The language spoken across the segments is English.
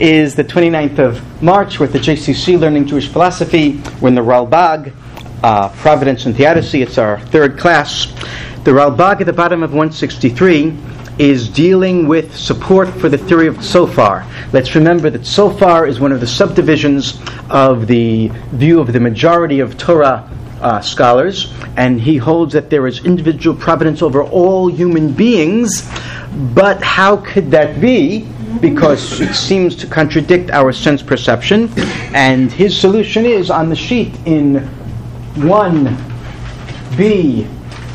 is the 29th of March. We're at the JCC learning Jewish philosophy. We're in the Ralbag, Providence and Theodicy. It's our third class. The Ralbag at the bottom of 163 is dealing with support for the theory of Tzofar. Let's remember that Tzofar is one of the subdivisions of the view of the majority of Torah scholars, and he holds that there is individual providence over all human beings. But how could that be? Because it seems to contradict our sense perception. And his solution is on the sheet in 1b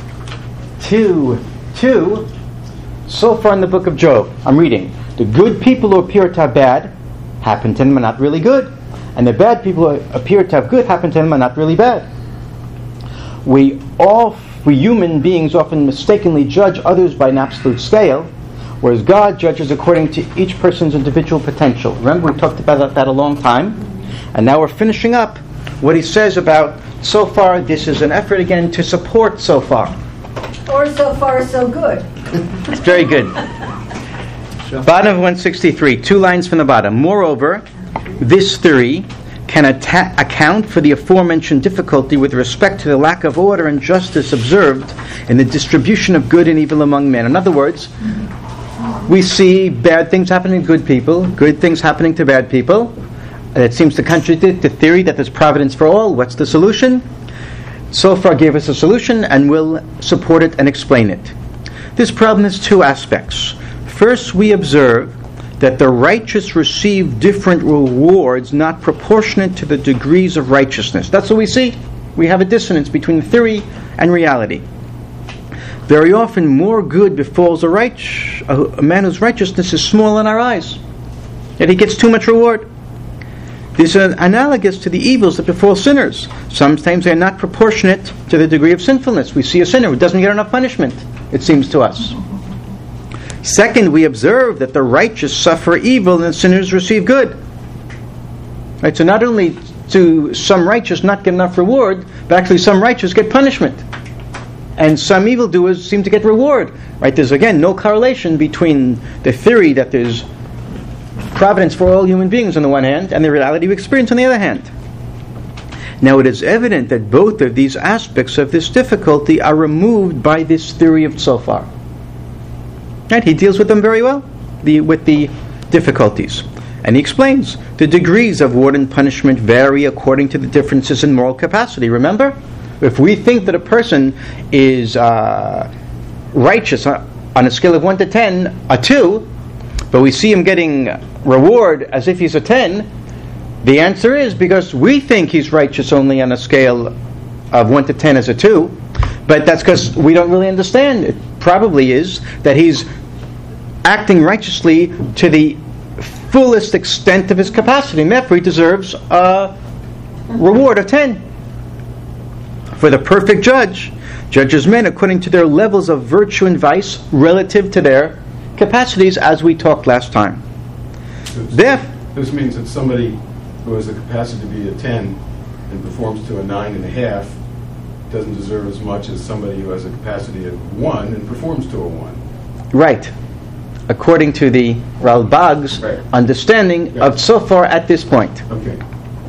2:2. So far in the book of Job, I'm reading: the good people who appear to have bad happen to them are not really good, and the bad people who appear to have good happen to them are not really bad. We human beings often mistakenly judge others by an absolute scale, whereas God judges according to each person's individual potential. Remember, we talked about that a long time, and now we're finishing up what he says about so far. This is an effort again to support so far. Or so far so good. It's very good. Bottom of 163, 2 lines from the bottom. Moreover, this theory can account for the aforementioned difficulty with respect to the lack of order and justice observed in the distribution of good and evil among men. In other words, we see bad things happening to good people, good things happening to bad people. It seems to contradict the theory that there's providence for all. What's the solution? So far gave us a solution, and we'll support it and explain it. This problem has 2 aspects. First, we observe that the righteous receive different rewards not proportionate to the degrees of righteousness. That's what we see. We have a dissonance between theory and reality. Very often more good befalls a man whose righteousness is small in our eyes, yet he gets too much reward. This is analogous to the evils that befall sinners. Sometimes they are not proportionate to the degree of sinfulness. We see a sinner who doesn't get enough punishment, it seems to us. Second, we observe that the righteous suffer evil and the sinners receive good. Right, so not only do some righteous not get enough reward, but actually some righteous get punishment. And some evildoers seem to get reward. Right, there's again no correlation between the theory that there's providence for all human beings on the one hand, and the reality we experience on the other hand. Now it is evident that both of these aspects of this difficulty are removed by this theory of Tzofar. Right? He deals with them very well, with the difficulties. And he explains, the degrees of reward and punishment vary according to the differences in moral capacity. Remember? If we think that a person is righteous on a scale of 1 to 10, a 2, but we see him getting reward as if he's a 10, the answer is because we think he's righteous only on a scale of 1 to 10 as a 2, but that's because we don't really understand. It probably is that he's acting righteously to the fullest extent of his capacity, and therefore he deserves a reward of 10. For the perfect judge judges men according to their levels of virtue and vice relative to their capacities, as we talked last time. This means that somebody who has the capacity to be a 10 and performs to a 9.5 doesn't deserve as much as somebody who has a capacity of 1 and performs to a 1. Right. According to the Ralbag's understanding of Tzofar at this point. Okay.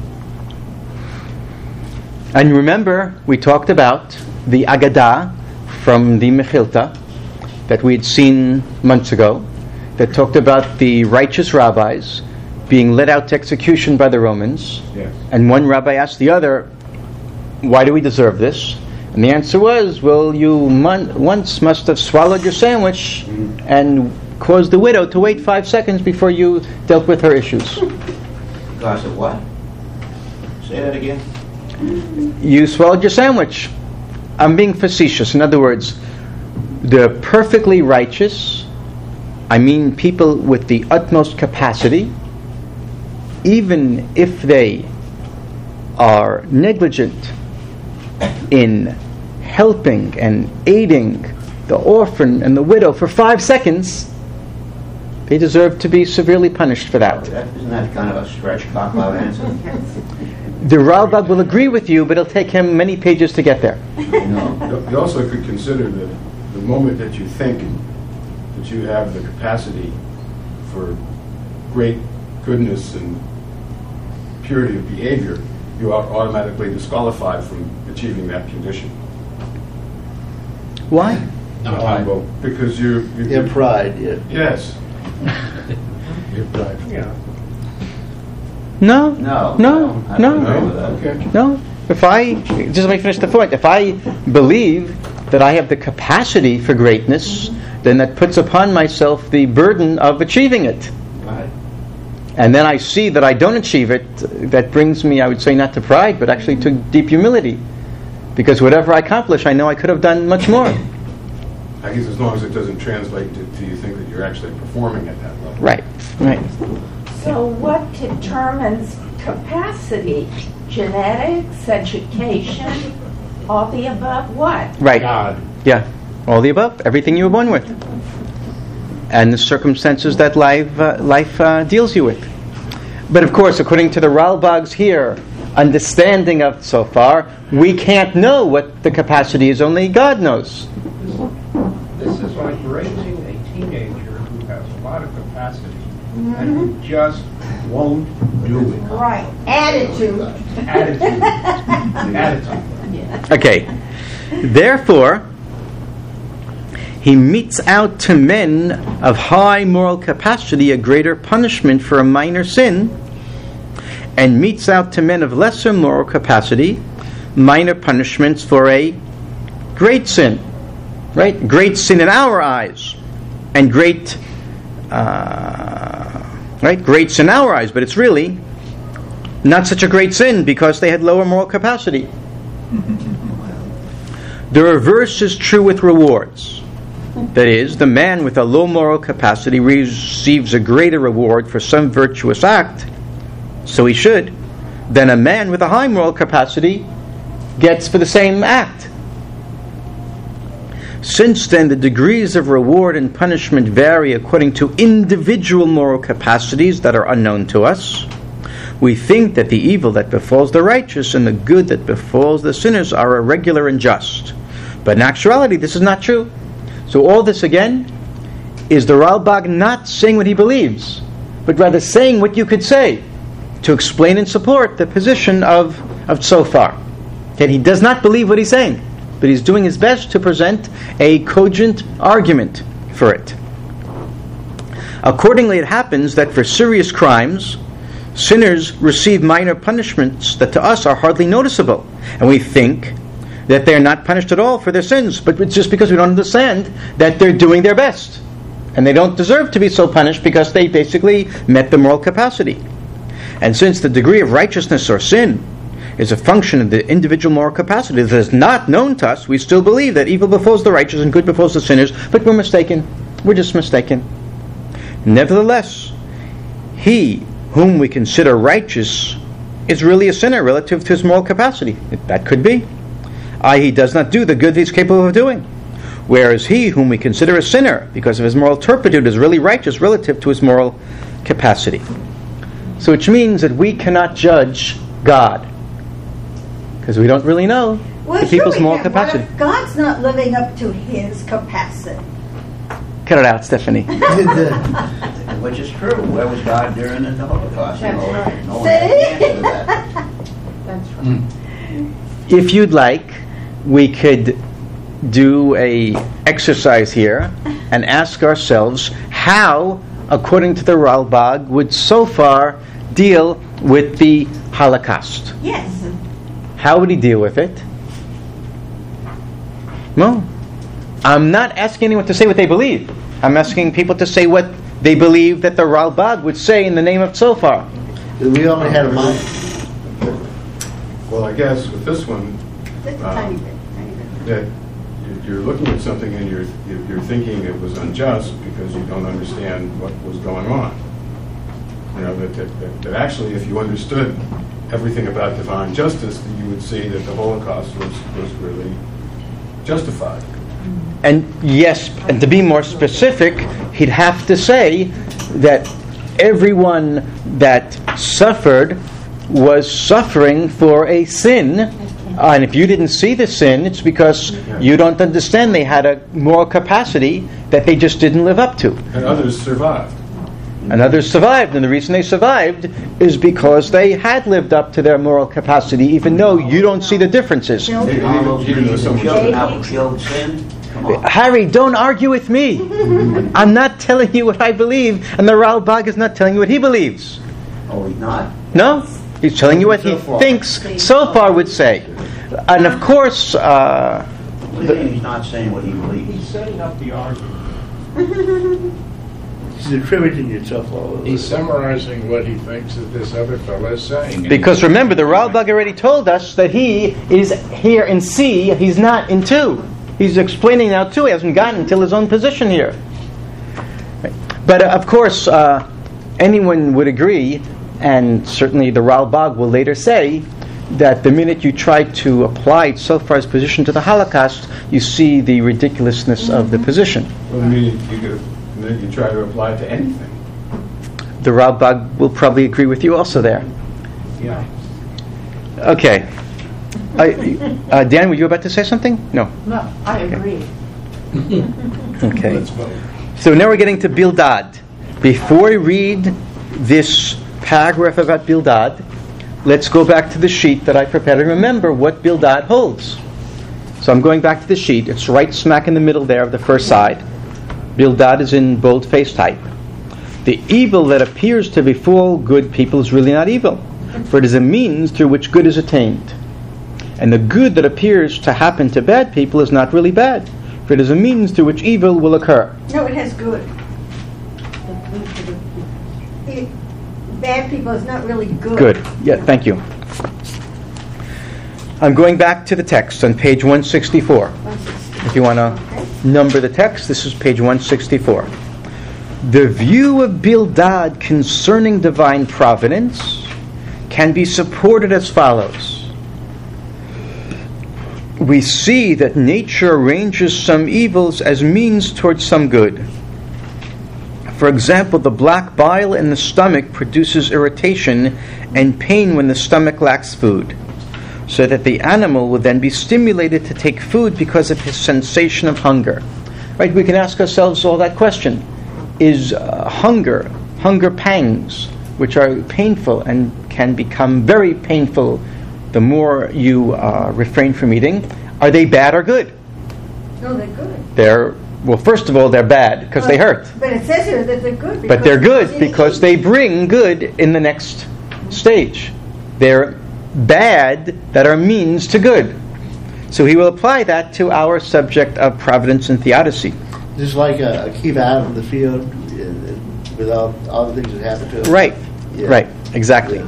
And remember, we talked about the Agadah from the Mechilta that we had seen months ago, that talked about the righteous rabbis being led out to execution by the Romans. Yes. And one rabbi asked the other, why do we deserve this? And the answer was, well, you once must have swallowed your sandwich and caused the widow to wait 5 seconds before you dealt with her issues. Glass of what? Say that again. You swallowed your sandwich. I'm being facetious. In other words, the perfectly righteous, I mean people with the utmost capacity, even if they are negligent in helping and aiding the orphan and the widow for 5 seconds, they deserve to be severely punished for that. Isn't that kind of a stretch cop-out answer? The Ralbag will agree with you, but it'll take him many pages to get there. No. You also could consider that the moment that you think that you have the capacity for great goodness and purity of behavior, you are automatically disqualified from achieving that condition. Why? Well, because you're Your pride, yeah. yes. Your pride. Yeah. No. No. No. I No. don't agree with that. Okay. No. If I, just let me finish the point. If I believe that I have the capacity for greatness, then that puts upon myself the burden of achieving it. Right. And then I see that I don't achieve it, that brings me, I would say, not to pride, but actually to deep humility. Because whatever I accomplish, I know I could have done much more. I guess as long as it doesn't translate to you think that you're actually performing at that level. Right. Right. So what determines capacity? Genetics, education, all the above? What? Right. God. Yeah. All the above. Everything you were born with. And the circumstances that life deals you with. But of course, according to the Ralbag's here, understanding of so far, we can't know what the capacity is. Only God knows. This is like raising a teenager who has a lot of capacity and who just won't do it. Right. Attitude. Attitude. Attitude. Okay. Therefore, he metes out to men of high moral capacity a greater punishment for a minor sin, and metes out to men of lesser moral capacity minor punishments for a great sin. Right? Great sin in our eyes, and great sin in our eyes, but it's really not such a great sin because they had lower moral capacity. The reverse is true with rewards. That is, the man with a low moral capacity receives a greater reward for some virtuous act, so he should, than a man with a high moral capacity gets for the same act. Since then the degrees of reward and punishment vary according to individual moral capacities that are unknown to us, we think that the evil that befalls the righteous and the good that befalls the sinners are irregular and just. But in actuality this is not true. So all this again is the Ralbag not saying what he believes, but rather saying what you could say to explain and support the position of Tzofar. That he does not believe what he's saying, but he's doing his best to present a cogent argument for it. Accordingly, it happens that for serious crimes, sinners receive minor punishments that to us are hardly noticeable, and we think that they are not punished at all for their sins, but it's just because we don't understand that they're doing their best, and they don't deserve to be so punished because they basically met the moral capacity. And since the degree of righteousness or sin is a function of the individual moral capacity that is not known to us, we still believe that evil befalls the righteous and good befalls the sinners, but we're mistaken. We're just mistaken. Nevertheless, he whom we consider righteous is really a sinner relative to his moral capacity. That could be. I.e., he does not do the good he's capable of doing. Whereas he whom we consider a sinner because of his moral turpitude is really righteous relative to his moral capacity. So which means that we cannot judge God, because we don't really know Well, the sure people's we moral can. capacity. What if God's not living up to his capacity? Cut it out, Stephanie. Which is true. Where was God during the Holocaust? That's right. No one had the answer to that. That's right. If you'd like, we could do a exercise here and ask ourselves how, according to the Ralbag, would Tzofar deal with the Holocaust. Yes. How would he deal with it? No. I'm not asking anyone to say what they believe. I'm asking people to say what they believe that the Ralbag would say in the name of Tzofar. We only had a month. Well, I guess with this one, Just a tiny bit. that you're looking at something and you're thinking it was unjust because you don't understand what was going on. You know, that actually, if you understood everything about divine justice, then you would see that the Holocaust was really justified. And yes, and to be more specific, he'd have to say that everyone that suffered was suffering for a sin, and if you didn't see the sin, it's because you don't understand they had a moral capacity that they just didn't live up to. And others survived. and others survived. And the reason they survived is because they had lived up to their moral capacity, even though you don't see the differences. All those Even though people someone children said- outkilled sin? Come on. Harry, don't argue with me. I'm not telling you what I believe, and the Ralbag is not telling you what he believes. Oh, he's not? No, he's telling you what he So far. thinks so far would say. And of course, What do you mean he's not saying what he believes? He's setting up the argument. He's attributing yourself all over. He's summarizing what he thinks that this other fellow is saying. because remember, the Ralbag already told us that he is here in C, he's not in 2. He's explaining now 2, he hasn't gotten till his own position here. But of course, anyone would agree, and certainly the Ralbag will later say, that the minute you try to apply Sofar's position to the Holocaust, you see the ridiculousness of the position. Well, I mean, the minute you try to apply it to anything. The Ralbag will probably agree with you also there. Yeah. Okay. Dan, were you about to say something? No. No, I agree. Okay. Let's vote. So now we're getting to Bildad. Before we read this paragraph about Bildad, let's go back to the sheet that I prepared and remember what Bildad holds. So I'm going back to the sheet. It's right smack in the middle there of the first side. Bildad is in bold-face type. The evil that appears to befall good people is really not evil, for it is a means through which good is attained. And the good that appears to happen to bad people is not really bad, for it is a means through which evil will occur. No, it has good. Bad people is not really good. Good. Yeah, thank you. I'm going back to the text on page 164. If you want to number the text, this is page 164. The view of Bildad concerning divine providence can be supported as follows. We see that nature arranges some evils as means towards some good. For example, the black bile in the stomach produces irritation and pain when the stomach lacks food, so that the animal will then be stimulated to take food because of his sensation of hunger. Right? We can ask ourselves all that question. Is hunger pangs, which are painful and can become very painful the more you refrain from eating, are they bad or good? No, they're good. Well, first of all, they're bad because they hurt. But it says here that they're good. But they're good because they bring good in the next stage. They're bad that are means to good. So he will apply that to our subject of providence and theodicy. Just like a kiva out of the field without all the things that happen to him. Right, Yeah. right, exactly.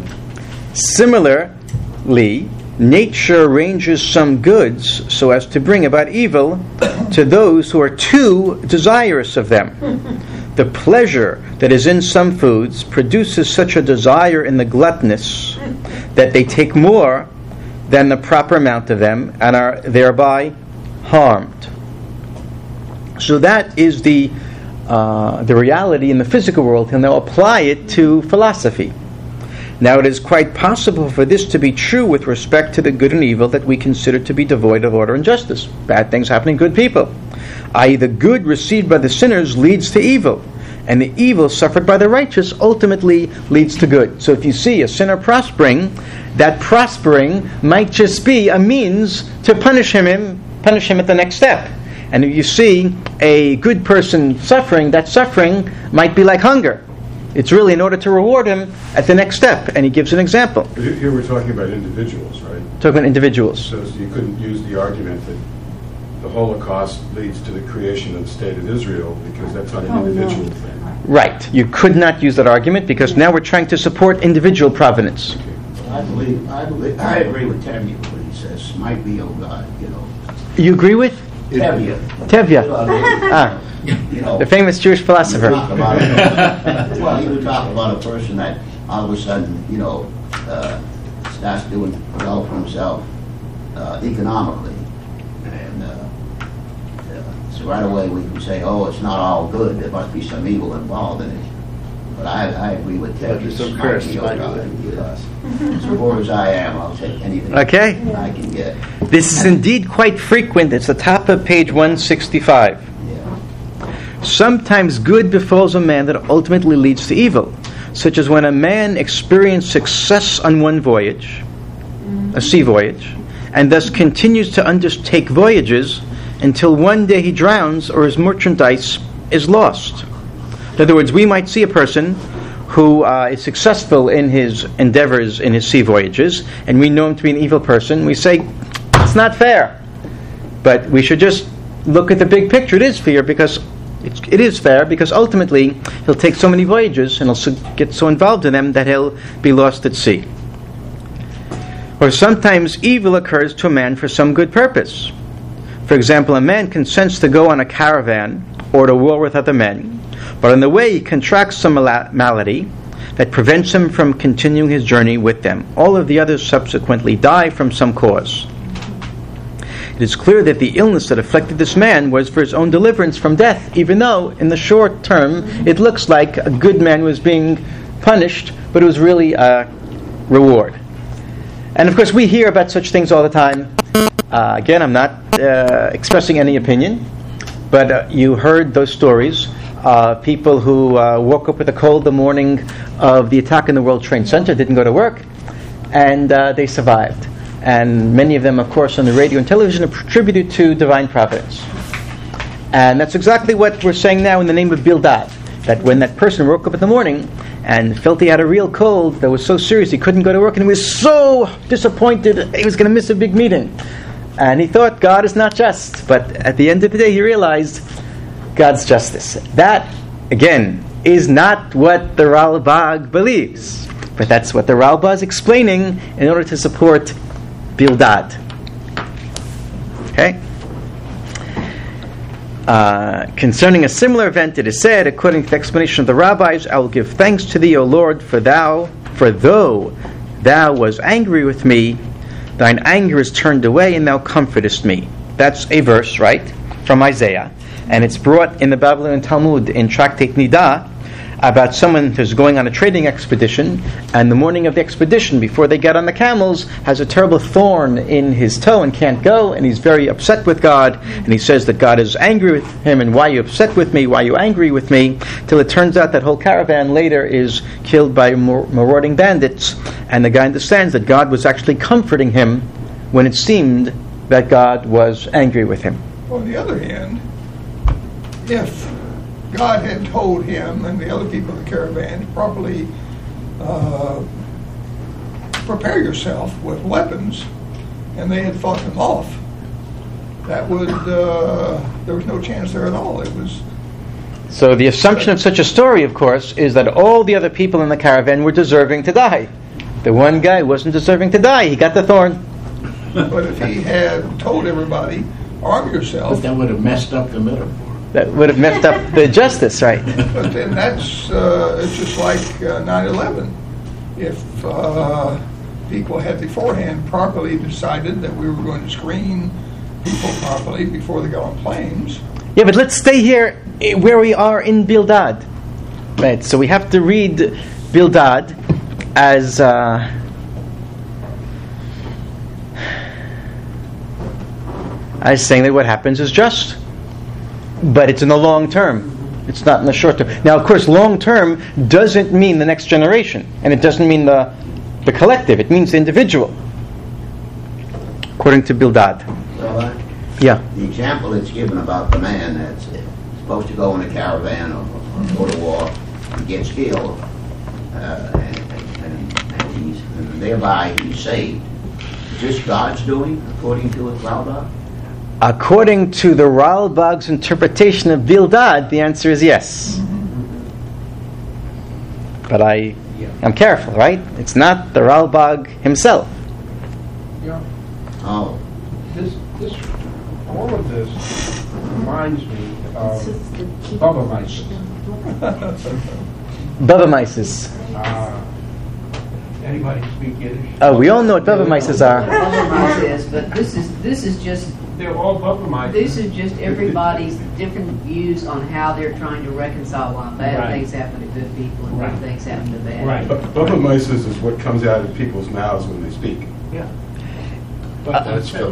Similarly, nature arranges some goods so as to bring about evil to those who are too desirous of them. The pleasure that is in some foods produces such a desire in the gluttonous that they take more than the proper amount of them and are thereby harmed. So that is the reality in the physical world. He'll now apply it to philosophy. Now it is quite possible for this to be true with respect to the good and evil that we consider to be devoid of order and justice. Bad things happening to good people. I.e., the good received by the sinners leads to evil, and the evil suffered by the righteous ultimately leads to good. So if you see a sinner prospering, that prospering might just be a means to punish him at the next step. And if you see a good person suffering, that suffering might be like hunger. It's really in order to reward him at the next step. And he gives an example. But here we're talking about individuals, right? Talking about individuals. So you couldn't use the argument that the Holocaust leads to the creation of the State of Israel because that's not an individual thing. Right. You could not use that argument because now we're trying to support individual providence. I agree with Tevye when he says, might be, oh God, You agree with? Tevye. Tevye. Ah. The famous Jewish philosopher. He would talk about a person that all of a sudden, starts doing well for himself economically. And so right away we can say, oh, it's not all good. There must be some evil involved in it. But I agree with Ted. There's some curse. As poor as I am, I'll take anything Okay. I can get. This is indeed quite frequent. It's the top of page 165. Yeah. Sometimes good befalls a man that ultimately leads to evil, such as when a man experienced success on one voyage, a sea voyage, and thus continues to undertake voyages until one day he drowns or his merchandise is lost. In other words, we might see a person who is successful in his endeavors in his sea voyages, and we know him to be an evil person. We say, it's not fair. But we should just look at the big picture. It is fair because it is fair because ultimately he'll take so many voyages and he'll get so involved in them that he'll be lost at sea. Or sometimes evil occurs to a man for some good purpose. For example, a man consents to go on a caravan or to war with other men, but on the way he contracts some malady that prevents him from continuing his journey with them. All of the others subsequently die from some cause. It is clear that the illness that afflicted this man was for his own deliverance from death, even though in the short term it looks like a good man was being punished, but it was really a reward. And of course we hear about such things all the time. Again, I'm not expressing any opinion, but you heard those stories. People who woke up with a cold the morning of the attack in the World Trade Center, didn't go to work, and they survived. And many of them, of course, on the radio and television are attributed to divine providence. And that's exactly what we're saying now in the name of Bildad. That when that person woke up in the morning and felt he had a real cold that was so serious he couldn't go to work, and he was so disappointed he was going to miss a big meeting. And he thought God is not just. But at the end of the day he realized God's justice. That, again, is not what the Ralbag believes. But that's what the Ralbag is explaining in order to support Bildad. Okay? Concerning a similar event, it is said, according to the explanation of the rabbis, I will give thanks to thee, O Lord, for though thou was angry with me, thine anger is turned away, and thou comfortest me. That's a verse, right, from Isaiah. And it's brought in the Babylonian Talmud in Tractate Nida about someone who's going on a trading expedition, and the morning of the expedition, before they get on the camels, has a terrible thorn in his toe and can't go, and he's very upset with God, and he says that God is angry with him, and why are you upset with me, why are you angry with me, till it turns out that whole caravan later is killed by marauding bandits, and the guy understands that God was actually comforting him when it seemed that God was angry with him. On the other hand, if God had told him and the other people in the caravan to properly prepare yourself with weapons, and they had fought them off, that would there was no chance there at all. It was. So the assumption of such a story, of course, is that all the other people in the caravan were deserving to die. The one guy wasn't deserving to die. He got the thorn. But if he had told everybody, arm yourself. But that would have messed up the metaphor. That would have messed up the justice, right? But then that's it's just like 9/11. If people had beforehand properly decided that we were going to screen people properly before they got on planes. Yeah, but let's stay here where we are in Bildad. Right, so we have to read Bildad as saying that what happens is just. But it's in the long term. It's not in the short term. Now, of course, long term doesn't mean the next generation. And it doesn't mean the collective. It means the individual. According to Bildad. Rabbi, Yeah. the example that's given about the man that's supposed to go in a caravan or go to war, he gets killed, and thereby he's saved. Is this God's doing, according to his Ralbag? According to the Ralbag's interpretation of Bildad, the answer is yes. But I'm careful, right? It's not the Ralbag himself. Yeah. Oh. All of this reminds me of Bubba Mises. Bubba Mises. Anybody speak Yiddish? Oh, we all know what Bubba Mises are. Compromise is, but this is just They're all Bubba Mises. this is just everybody's different views on how they're trying to reconcile why bad Right. things happen to good people and Right. good things happen to bad. Right. Bubba Mises is what comes out of people's mouths when they speak. Yeah. That's Phil.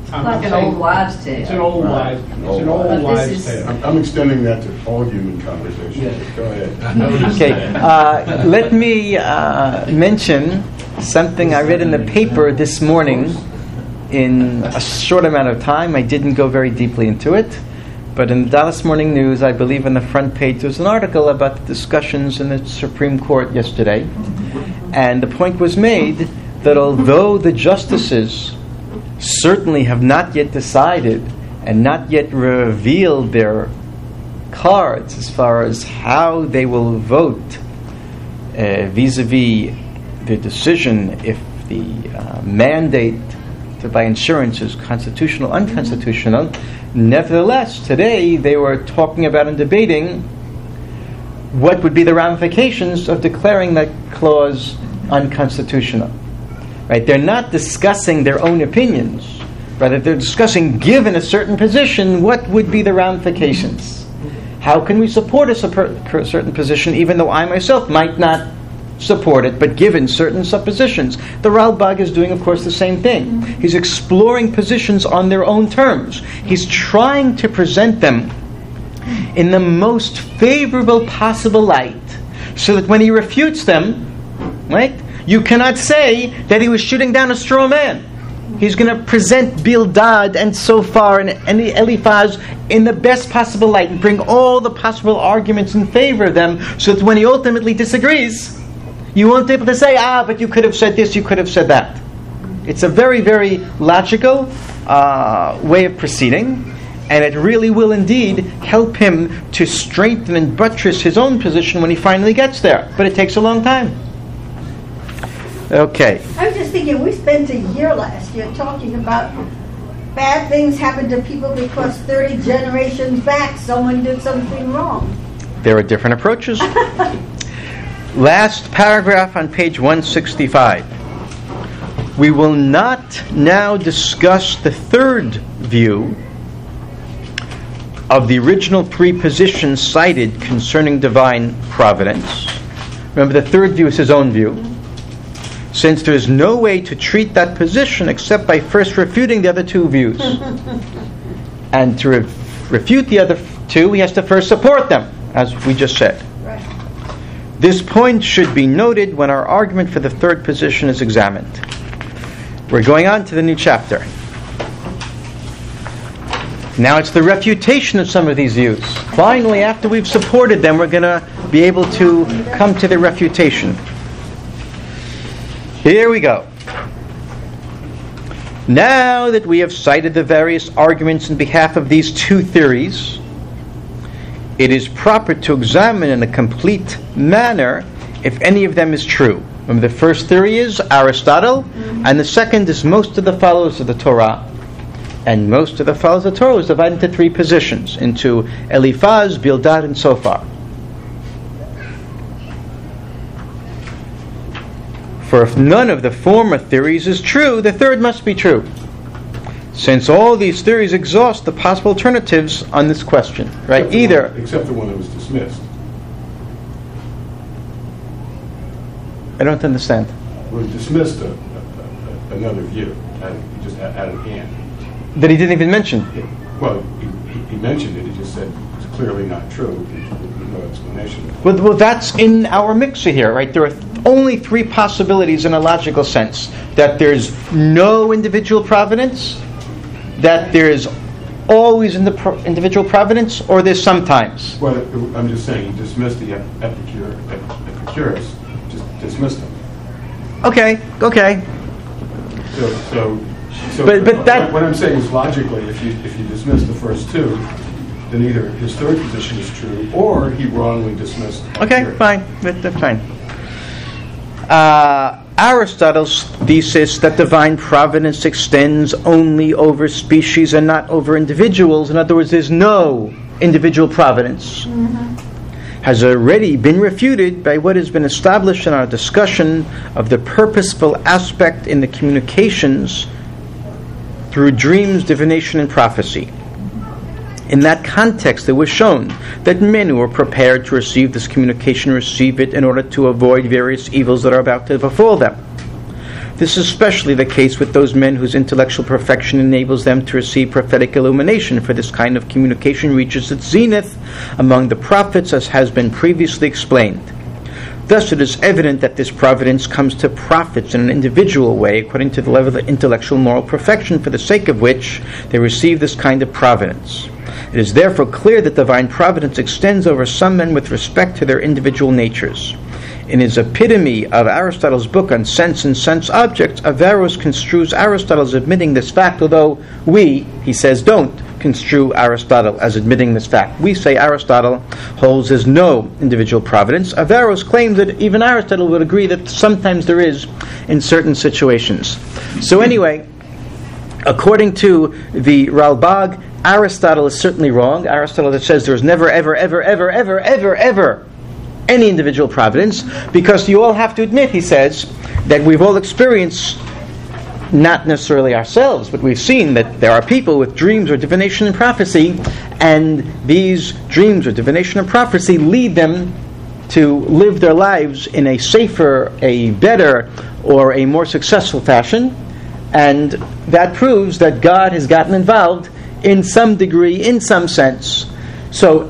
Like an old wives' tale. It's an old wives' But this wives' is- tale. I'm extending that to all human conversations. Yes. Go ahead. Okay, let me mention something I read in the paper this morning in a short amount of time. I didn't go very deeply into it, but in the Dallas Morning News, I believe on the front page, there was an article about the discussions in the Supreme Court yesterday, and the point was made that although the justices certainly have not yet decided and not yet revealed their cards as far as how they will vote vis-a-vis the decision if the mandate to buy insurance is constitutional, unconstitutional. Nevertheless, today they were talking about and debating what would be the ramifications of declaring that clause unconstitutional. Right? They're not discussing their own opinions. Rather, they're discussing, given a certain position, what would be the ramifications. How can we support a certain position, even though I myself might not support it, but given certain suppositions? The Ralbag is doing, of course, the same thing. He's exploring positions on their own terms. He's trying to present them in the most favorable possible light, so that when he refutes them, right, you cannot say that he was shooting down a straw man. He's going to present Bildad and Sophar and Eliphaz in the best possible light and bring all the possible arguments in favor of them, so that when he ultimately disagrees, you won't be able to say, but you could have said this, you could have said that. It's a very, very logical way of proceeding, and it really will indeed help him to strengthen and buttress his own position when he finally gets there. But it takes a long time. Okay. I was just thinking, we spent a year last year talking about bad things happen to people because 30 generations back someone did something wrong. There are different approaches. Last paragraph on page 165. We will not now discuss the third view of the original three positions cited concerning divine providence. Remember, the third view is his own view. Since there is no way to treat that position except by first refuting the other two views. And to refute the other two, he has to first support them, as we just said. Right. This point should be noted when our argument for the third position is examined. We're going on to the new chapter. Now it's the refutation of some of these views. Finally, after we've supported them, we're going to be able to come to the refutation. Here we go. Now that we have cited the various arguments in behalf of these two theories, it is proper to examine in a complete manner if any of them is true. Remember, the first theory is Aristotle, and the second is most of the followers of the Torah. And most of the followers of the Torah is divided into three positions, into Eliphaz, Bildad, and Sophar. For if none of the former theories is true, the third must be true, since all these theories exhaust the possible alternatives on this question. Right? Except the one that was dismissed. I don't understand. We dismissed another view. He just had a hand. That he didn't even mention. Well, he mentioned it. He just said it's clearly not true. There's no explanation. Well, that's in our mixer here, right? There are only three possibilities in a logical sense. That there's no individual providence, that there's always individual providence, or there's sometimes. Well, I'm just saying he dismissed the Epicurus. Just dismissed him. Okay. So but that, what I'm saying is logically, if you dismiss the first two, then either his third position is true, or he wrongly dismissed. Okay, fine. That's fine. Aristotle's thesis that divine providence extends only over species and not over individuals, in other words, there's no individual providence, has already been refuted by what has been established in our discussion of the purposeful aspect in the communications through dreams, divination, and prophecy. In that context, it was shown that men who are prepared to receive this communication receive it in order to avoid various evils that are about to befall them. This is especially the case with those men whose intellectual perfection enables them to receive prophetic illumination, for this kind of communication reaches its zenith among the prophets, as has been previously explained. Thus it is evident that this providence comes to prophets in an individual way, according to the level of intellectual moral perfection, for the sake of which they receive this kind of providence. It is therefore clear that divine providence extends over some men with respect to their individual natures. In his epitome of Aristotle's book on sense and sense objects, Averroes construes Aristotle as admitting this fact, although we, he says, don't construe Aristotle as admitting this fact. We say Aristotle holds there's no individual providence. Averroes claims that even Aristotle would agree that sometimes there is in certain situations. So anyway, according to the Ralbag, Aristotle is certainly wrong. Aristotle that says there's never, ever, ever, ever, ever, ever, ever any individual providence, because you all have to admit, he says, that we've all experienced, not necessarily ourselves, but we've seen that there are people with dreams or divination and prophecy, and these dreams or divination and prophecy lead them to live their lives in a safer, a better, or a more successful fashion, and that proves that God has gotten involved in some degree, in some sense. So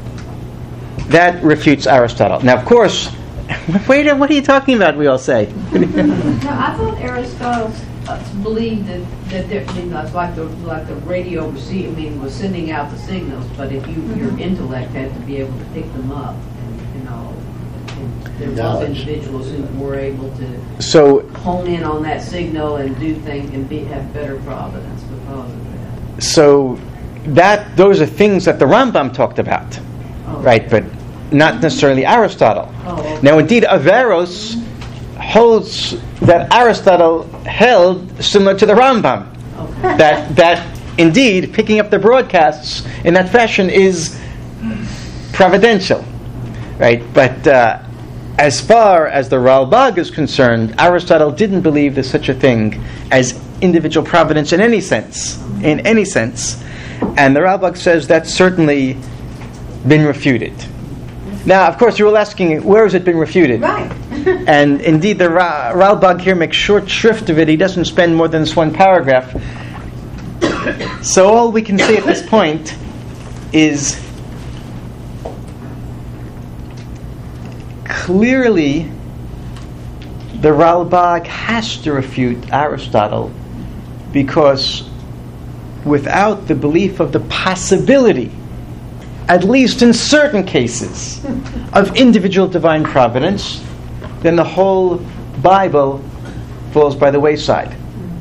that refutes Aristotle. Now, of course, wait, what are you talking about, we all say? No, I thought Aristotle believed that there, it's like the radio receiver, was sending out the signals, but if your intellect had to be able to pick them up, and there was individuals who were able to hone in on that signal and do things and have better providence because of that. So those are things that the Rambam talked about, right? But not necessarily Aristotle. Now, indeed, Averroes holds that Aristotle held similar to the Rambam. That indeed, picking up the broadcasts in that fashion is providential, right? But as far as the Ralbag is concerned, Aristotle didn't believe there's such a thing as individual providence in any sense. And the Ralbag says that's certainly been refuted. Now, of course, you're all asking, where has it been refuted? Right. And indeed, the Ralbag here makes short shrift of it. He doesn't spend more than this one paragraph. So all we can say at this point is clearly the Ralbag has to refute Aristotle, because without the belief of the possibility, at least in certain cases, of individual divine providence, then the whole Bible falls by the wayside.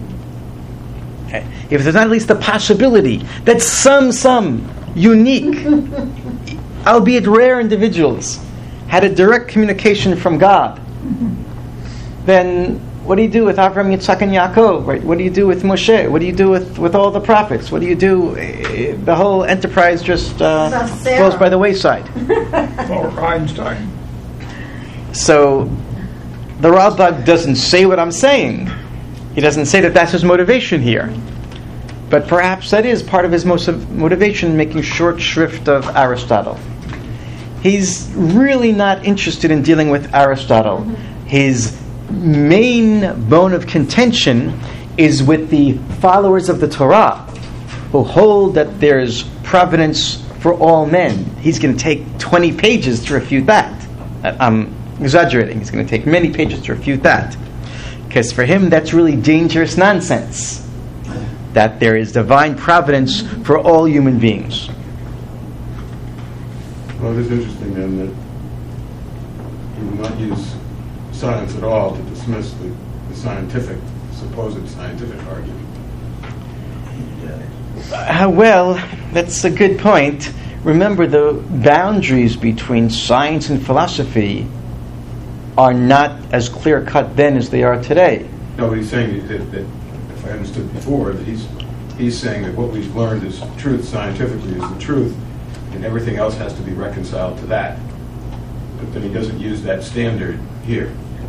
If there's not at least the possibility that some unique, albeit rare individuals had a direct communication from God, then what do you do with Avraham, Yitzhak, and Yaakov? Right? What do you do with Moshe? What do you do with all the prophets? What do you do? The whole enterprise just falls by the wayside. Or Einstein. So the Ralbag doesn't say what I'm saying. He doesn't say that that's his motivation here. But perhaps that is part of his motivation, making short shrift of Aristotle. He's really not interested in dealing with Aristotle. His main bone of contention is with the followers of the Torah, who hold that there's providence for all men. He's going to take 20 pages to refute that. I'm exaggerating. He's going to take many pages to refute that, because for him that's really dangerous nonsense, that there is divine providence for all human beings. Well, it is interesting then that he will not use science at all to dismiss the supposed scientific argument. Well, that's a good point. Remember, the boundaries between science and philosophy are not as clear-cut then as they are today. No, but he's saying that if I understood before, that he's saying that what we've learned is truth scientifically is the truth, and everything else has to be reconciled to that. But then he doesn't use that standard here.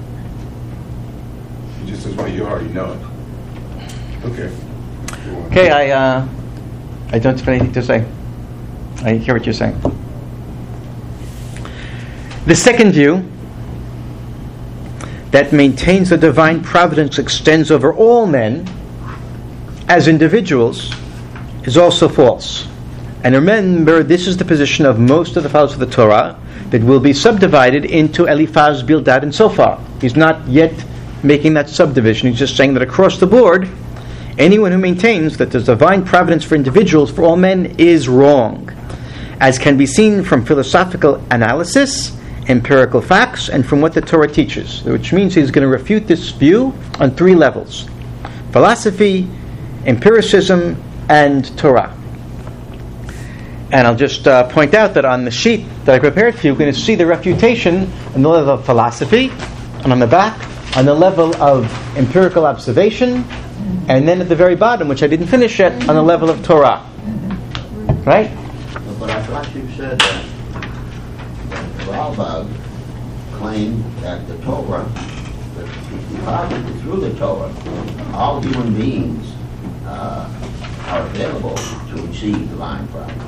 He just says, well, you already know it. Okay, I don't have anything to say. I hear what you're saying. The second view, that maintains the divine providence extends over all men as individuals is also false. And remember, this is the position of most of the followers of the Torah, that will be subdivided into Eliphaz, Bildad, and Zophar. He's not yet making that subdivision. He's just saying that across the board, anyone who maintains that there's divine providence for individuals, for all men, is wrong, as can be seen from philosophical analysis, empirical facts, and from what the Torah teaches, which means he's going to refute this view on 3 levels: philosophy, empiricism, and Torah. And I'll just point out that on the sheet that I prepared for you, you're going to see the refutation on the level of philosophy, and on the back, on the level of empirical observation, and then at the very bottom, which I didn't finish yet, on the level of Torah. Right? But I thought you said that the Ralbag claimed that the Torah, that through the Torah, all human beings are available to receive divine providence.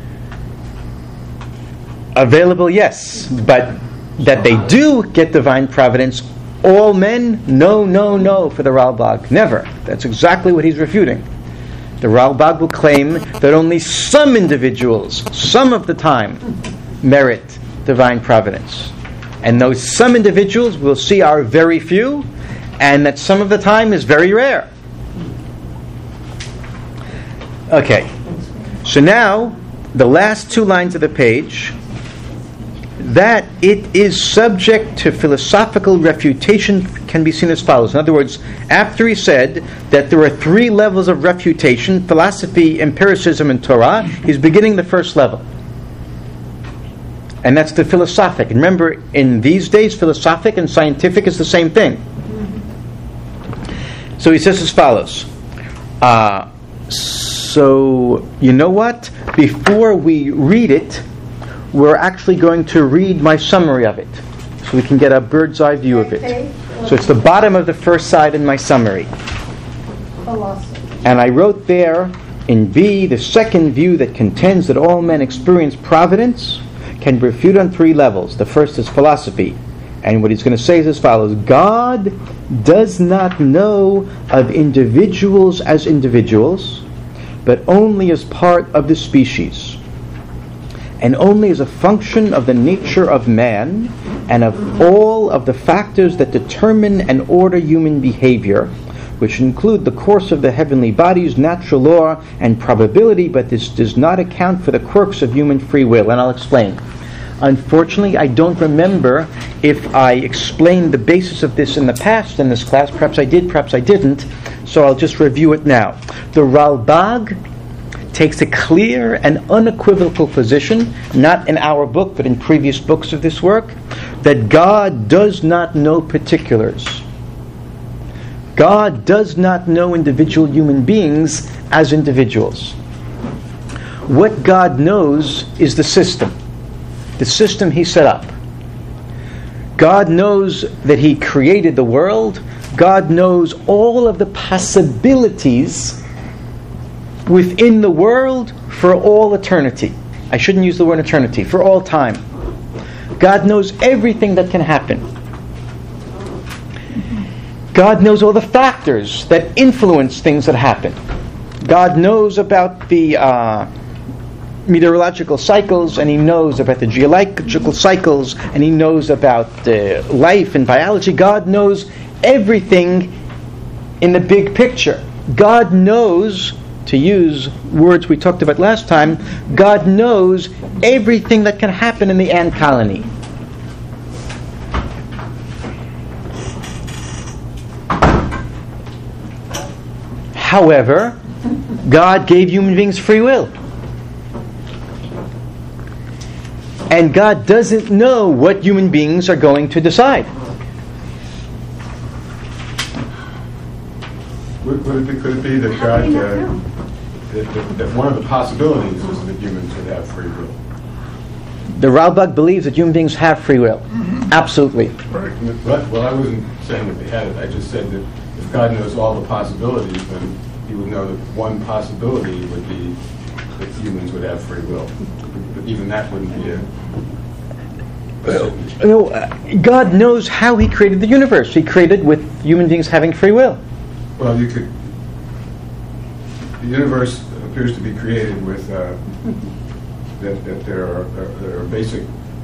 Available, yes, but that they do get divine providence, all men, no, for the Ralbag. Never. That's exactly what he's refuting. The Ralbag will claim that only some individuals, some of the time, merit divine providence. And those some individuals we'll see are very few, and that some of the time is very rare. Okay, so now, the last 2 lines of the page, that it is subject to philosophical refutation can be seen as follows. In other words, after he said that there are 3 levels of refutation, philosophy, empiricism, and Torah, he's beginning the first level. And that's the philosophic. And remember, in these days, philosophic and scientific is the same thing. So he says as follows. So, you know what? Before we read it, we're actually going to read my summary of it, so we can get a bird's eye view of it. So it's the bottom of the first side in my summary. Philosophy. And I wrote there, in B, the second view that contends that all men experience providence can be refuted on 3 levels. The first is philosophy. And what he's going to say is as follows: God does not know of individuals as individuals, but only as part of the species, and only as a function of the nature of man and of all of the factors that determine and order human behavior, which include the course of the heavenly bodies, natural law, and probability, but this does not account for the quirks of human free will. And I'll explain. Unfortunately, I don't remember if I explained the basis of this in the past in this class. Perhaps I did, perhaps I didn't. So I'll just review it now. The Ralbag takes a clear and unequivocal position, not in our book, but in previous books of this work, that God does not know particulars. God does not know individual human beings as individuals. What God knows is the system He set up. God knows that He created the world. God knows all of the possibilities within the world for all eternity. I shouldn't use the word eternity, for all time. God knows everything that can happen. God knows all the factors that influence things that happen. God knows about the meteorological cycles, and He knows about the geological cycles, and He knows about life and biology. God knows everything in the big picture. God knows, to use words we talked about last time, God knows everything that can happen in the ant colony. However, God gave human beings free will. And God doesn't know what human beings are going to decide. Could it be that God, that one of the possibilities is that humans would have free will? The Ralbag believes that human beings have free will. Absolutely. Right. Well, I wasn't saying that they had it. I just said that if God knows all the possibilities, then He would know that one possibility would be that humans would have free will. But even that wouldn't be God knows how He created the universe. He created with human beings having free will. Well, the universe appears to be created with that there are basic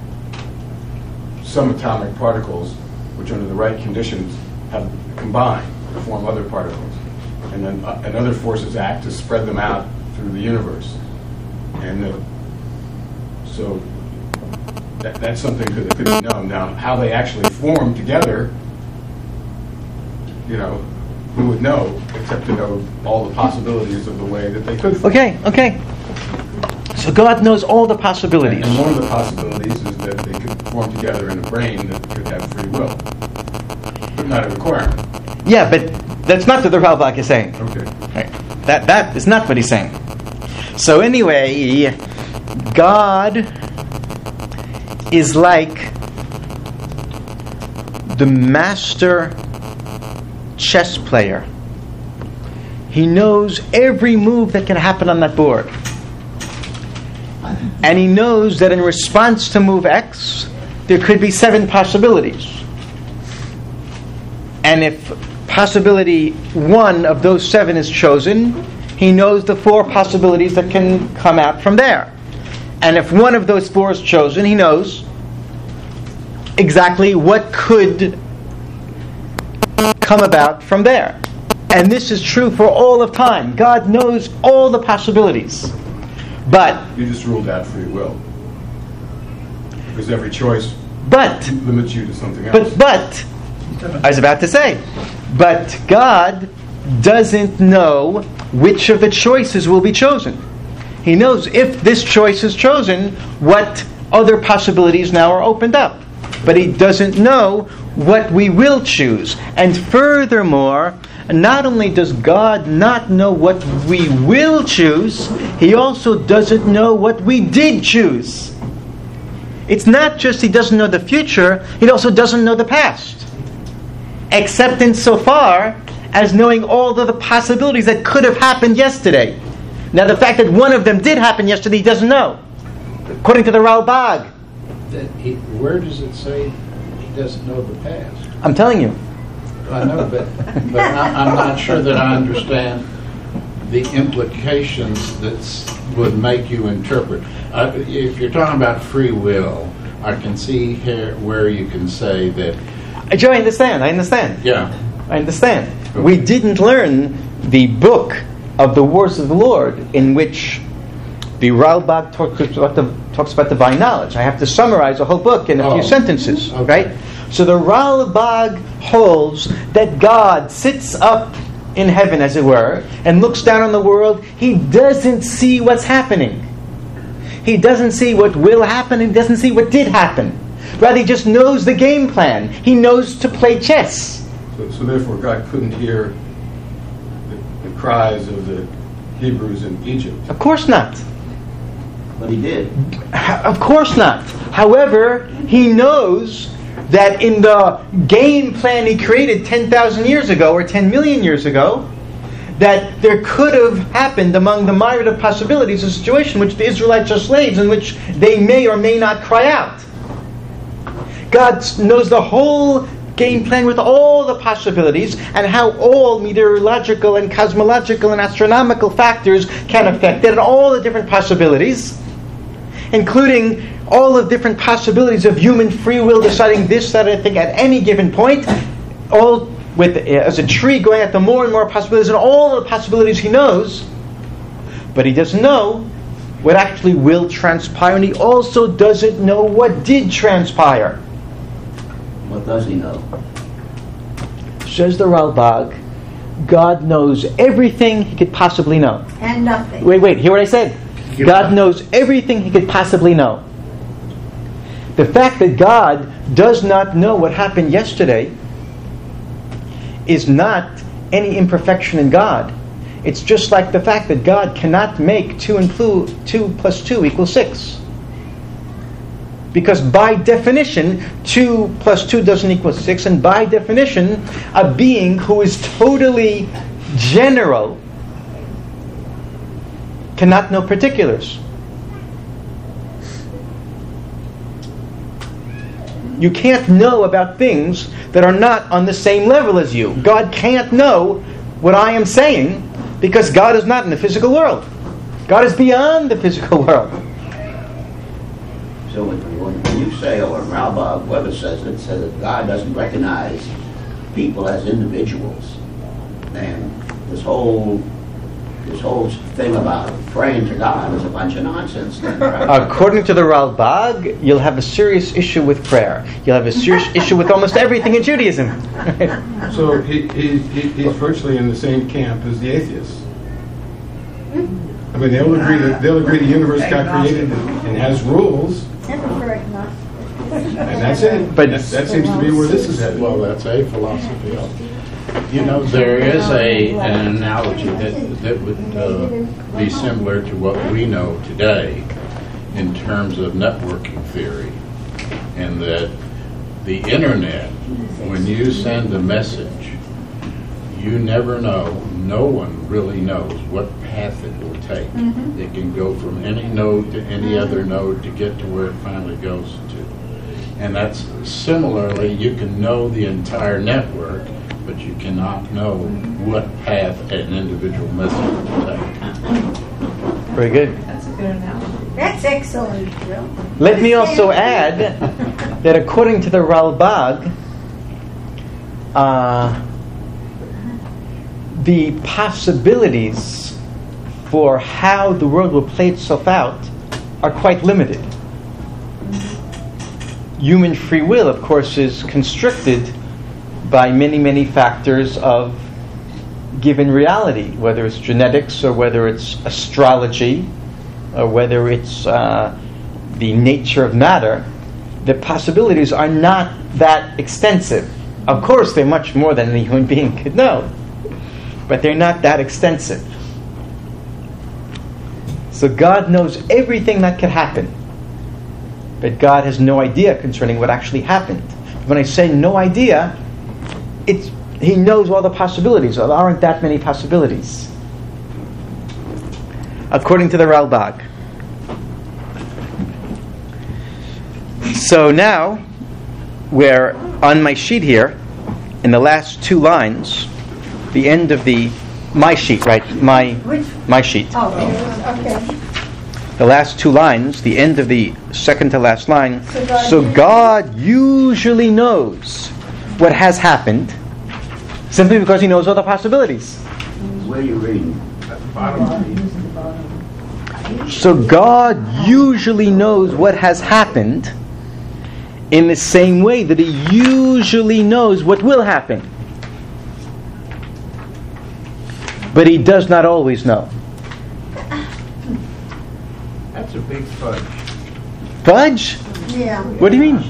subatomic particles which, under the right conditions, have combined to form other particles, and then other forces act to spread them out through the universe, and so that's something that could be known. Now, how they actually form together, who would know, except to know all the possibilities of the way that they could form. Okay. So God knows all the possibilities. And one of the possibilities is that they could form together in a brain that could have free will, but not a requirement. Yeah, but that's not what the Ralbag is saying. Okay. Right. That is not what he's saying. So anyway, God is like the master chess player. He knows every move that can happen on that board. And He knows that in response to move X, there could be 7 possibilities. And if possibility 1 of those 7 is chosen, He knows the 4 possibilities that can come out from there. And if one of those 4 is chosen, He knows exactly what could come about from there. And this is true for all of time. God knows all the possibilities. But you just ruled out free will, because every choice limits you to something else. But I was about to say, but God doesn't know which of the choices will be chosen. He knows if this choice is chosen, what other possibilities now are opened up. But He doesn't know what we will choose. And furthermore, not only does God not know what we will choose, He also doesn't know what we did choose. It's not just He doesn't know the future, He also doesn't know the past. Except insofar as knowing all of the possibilities that could have happened yesterday. Now the fact that one of them did happen yesterday, He doesn't know. According to the Ralbag. Where does it say He doesn't know the past? I'm telling you. I know, but I'm not sure that I understand the implications that would make you interpret. If you're talking about free will, I can see here where you can say that. Joe, I understand. Yeah. I understand. Okay. We didn't learn the book of the Wars of the Lord in which the Ralbag talks about divine knowledge. I have to summarize a whole book in a few sentences, okay. Right? So the Ralbag holds that God sits up in heaven, as it were, and looks down on the world. He doesn't see what's happening. He doesn't see what will happen, and doesn't see what did happen. Rather, He just knows the game plan. He knows to play chess. So therefore, God couldn't hear the cries of the Hebrews in Egypt. Of course not. But He did. Of course not. However, He knows that in the game plan He created 10,000 years ago or 10 million years ago, that there could have happened among the myriad of possibilities a situation in which the Israelites are slaves, in which they may or may not cry out. God knows the whole game plan with all the possibilities and how all meteorological and cosmological and astronomical factors can affect it, and all the different possibilities, including all the different possibilities of human free will deciding this, that, I think, at any given point, all with as a tree going at the more and more possibilities, and all the possibilities He knows, but He doesn't know what actually will transpire, and He also doesn't know what did transpire. What does He know? Says the Ralbag, God knows everything He could possibly know. And nothing. Wait, hear what I said. God knows everything He could possibly know. The fact that God does not know what happened yesterday is not any imperfection in God. It's just like the fact that God cannot make 2 plus 2 equals 6. Because by definition, 2 plus 2 doesn't equal 6, and by definition, a being who is totally general cannot know particulars. You can't know about things that are not on the same level as you. God can't know what I am saying because God is not in the physical world. God is beyond the physical world. So when you say, or Ralbach, whoever says that God doesn't recognize people as individuals, then this whole thing about praying to God is a bunch of nonsense. Then, right? According to the Ralbag, you'll have a serious issue with prayer. You'll have a serious issue with almost everything in Judaism. So he's virtually in the same camp as the atheists. I mean, they'll agree the universe got created and has rules, and that's it. But that seems to be where this is headed. Well, that's a philosophy. You know, there is an analogy that would be similar to what we know today in terms of networking theory, and that the internet, when you send a message, you never know, no one really knows what path it will take. Mm-hmm. It can go from any node to any other node to get to where it finally goes to. And that's similarly, you can know the entire network, but you cannot know what path an individual message will take. Very good. That's a good analogy. That's excellent, Joe. Let me also add that according to the Ralbag, the possibilities for how the world will play itself out are quite limited. Human free will, of course, is constricted by many, many factors of given reality, whether it's genetics or whether it's astrology or whether it's the nature of matter. The possibilities are not that extensive. Of course, they're much more than any human being could know, but they're not that extensive. So God knows everything that could happen, but God has no idea concerning what actually happened. When I say no idea, He knows all the possibilities. There aren't that many possibilities, according to the Ralbag. So now, we're on my sheet here, in the last two lines, the end of my sheet, right? My sheet. Oh, okay. The last two lines, the end of the second to last line. So God usually knows what has happened, simply because He knows all the possibilities. Where are you reading? At the bottom. So God usually knows what has happened in the same way that He usually knows what will happen. But He does not always know. That's a big fudge. Fudge? Yeah. What do you mean?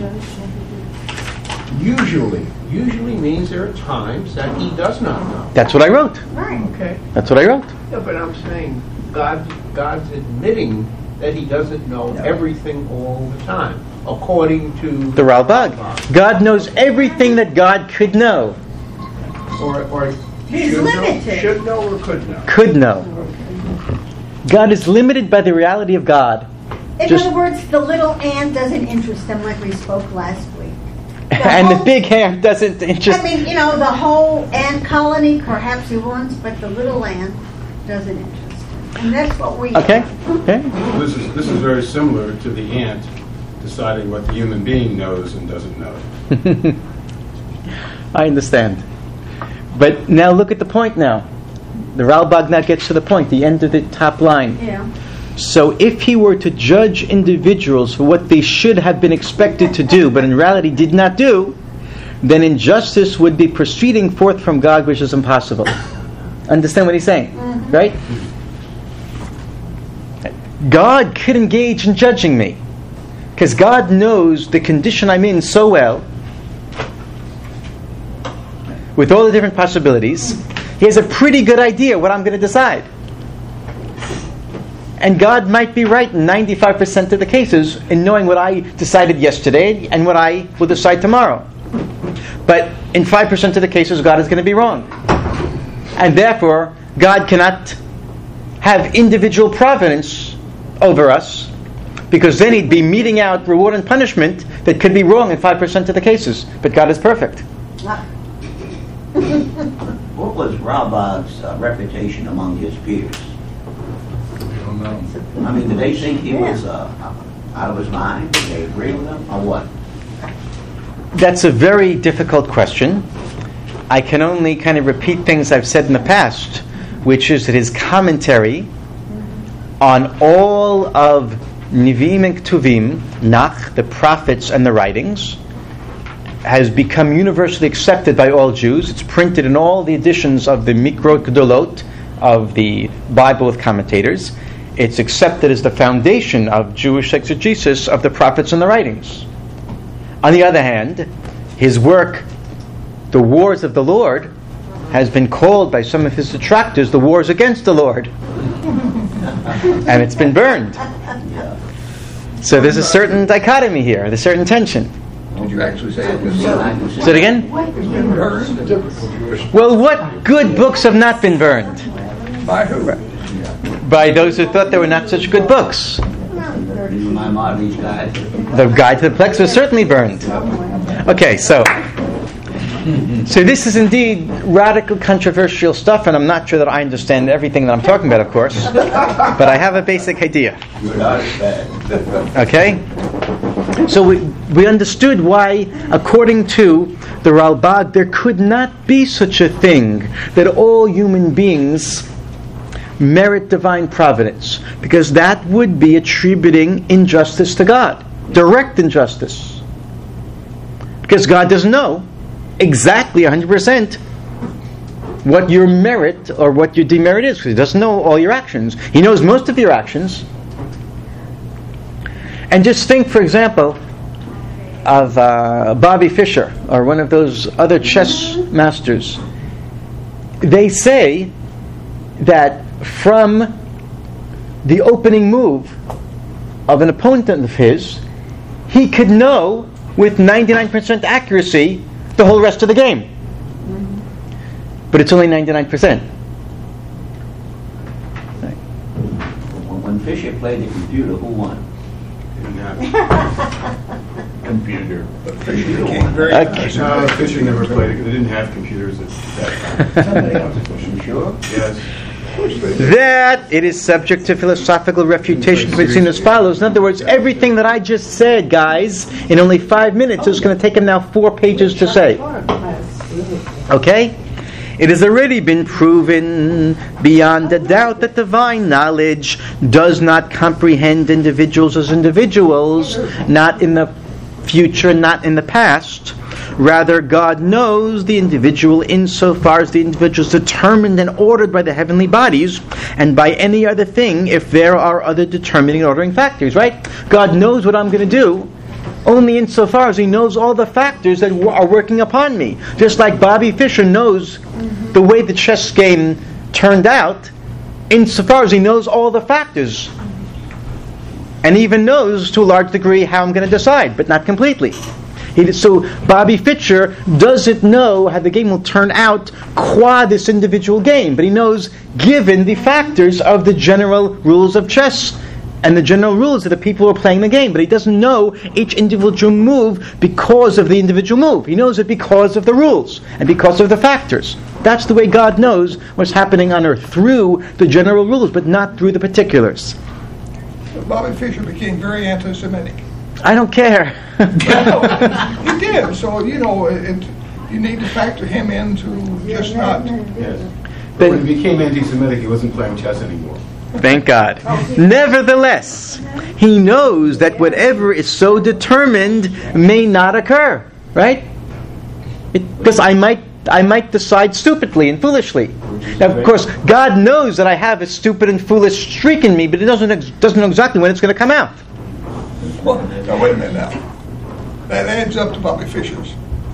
Usually means there are times that He does not know. That's what I wrote. Right. Okay. That's what I wrote. No, but I'm saying God's admitting that He doesn't know everything all the time, according to The Ralbag. God knows everything that God could know. Or He's should limited. know, should know or could know. Could know. God is limited by the reality of God. In other words, the little ant doesn't interest Him like we spoke last week. And the big ant doesn't interest. I mean, the whole ant colony, perhaps He wants, but the little ant doesn't interest Him. And that's what we Okay. have. Okay. This is very similar to the ant deciding what the human being knows and doesn't know. I understand. But now look at the point now. The Ralbag now gets to the point, the end of the top line. Yeah. So if He were to judge individuals for what they should have been expected to do, but in reality did not do, then injustice would be proceeding forth from God, which is impossible. Understand what he's saying? Mm-hmm. Right? God could engage in judging me, because God knows the condition I'm in so well, with all the different possibilities. He has a pretty good idea what I'm going to decide. And God might be right in 95% of the cases in knowing what I decided yesterday and what I will decide tomorrow. But in 5% of the cases, God is going to be wrong. And therefore, God cannot have individual providence over us, because then He'd be meting out reward and punishment that could be wrong in 5% of the cases, but God is perfect. What was Rabbah's reputation among his peers? I don't know. I mean, did they think he was out of his mind? Did they agree with him, or what? That's a very difficult question. I can only kind of repeat things I've said in the past, which is that his commentary on all of Nevi'im and Ketuvim, Nach, the prophets and the writings, has become universally accepted by all Jews. It's printed in all the editions of the Mikrot Gedolot, of the Bible with commentators. It's accepted as the foundation of Jewish exegesis of the prophets and the writings. On the other hand, his work, The Wars of the Lord, has been called by some of his detractors the wars against the Lord. And it's been burned. So there's a certain dichotomy here, there's a certain tension. Did you actually say it was burned? Say it again? Burned? Well, what good books have not been burned? By who? By those who thought they were not such good books. My Marty's Guide. The Guide to the Plex was certainly burned. Okay, so this is indeed radical, controversial stuff, and I'm not sure that I understand everything that I'm talking about, of course, but I have a basic idea. Okay? So we understood why, according to the Ralbag, there could not be such a thing that all human beings merit divine providence, because that would be attributing injustice to God, direct injustice. Because God doesn't know exactly 100% what your merit or what your demerit is, because He doesn't know all your actions. He knows most of your actions. And just think, for example, of Bobby Fischer, or one of those other chess masters. They say that from the opening move of an opponent of his, he could know with 99% accuracy the whole rest of the game. But it's only 99%. When Fisher played the computer, who won? Computer. But Fisher Computer became won. very No, Fisher never played it. They didn't have computers at that time. Somebody else was pushing, sure? Yes. That it is subject to philosophical refutation to be seen as follows. In other words, everything that I just said, guys, in only 5 minutes, is going to take him now 4 pages to say. Okay? It has already been proven beyond a doubt that divine knowledge does not comprehend individuals as individuals, not in the future, not in the past. Rather, God knows the individual insofar as the individual is determined and ordered by the heavenly bodies, and by any other thing if there are other determining and ordering factors, right? God knows what I'm going to do only insofar as He knows all the factors that are working upon me. Just like Bobby Fischer knows the way the chess game turned out, insofar as he knows all the factors. And even knows, to a large degree, how I'm going to decide, but not completely. So Bobby Fischer doesn't know how the game will turn out qua this individual game, but he knows given the factors of the general rules of chess and the general rules of the people who are playing the game. But he doesn't know each individual move because of the individual move. He knows it because of the rules and because of the factors. That's the way God knows what's happening on earth, through the general rules, but not through the particulars. So Bobby Fischer became very anti-Semitic. I don't care. He did. So, you need to factor him into just not... Yes. But when he became anti-Semitic, he wasn't playing chess anymore. Thank God. Nevertheless, he knows that whatever is so determined may not occur. Right? Because I might decide stupidly and foolishly. Now, of course, God knows that I have a stupid and foolish streak in me, but He doesn't know exactly when it's going to come out. Well, now, wait a minute now. That adds up to Bobby Fischer's.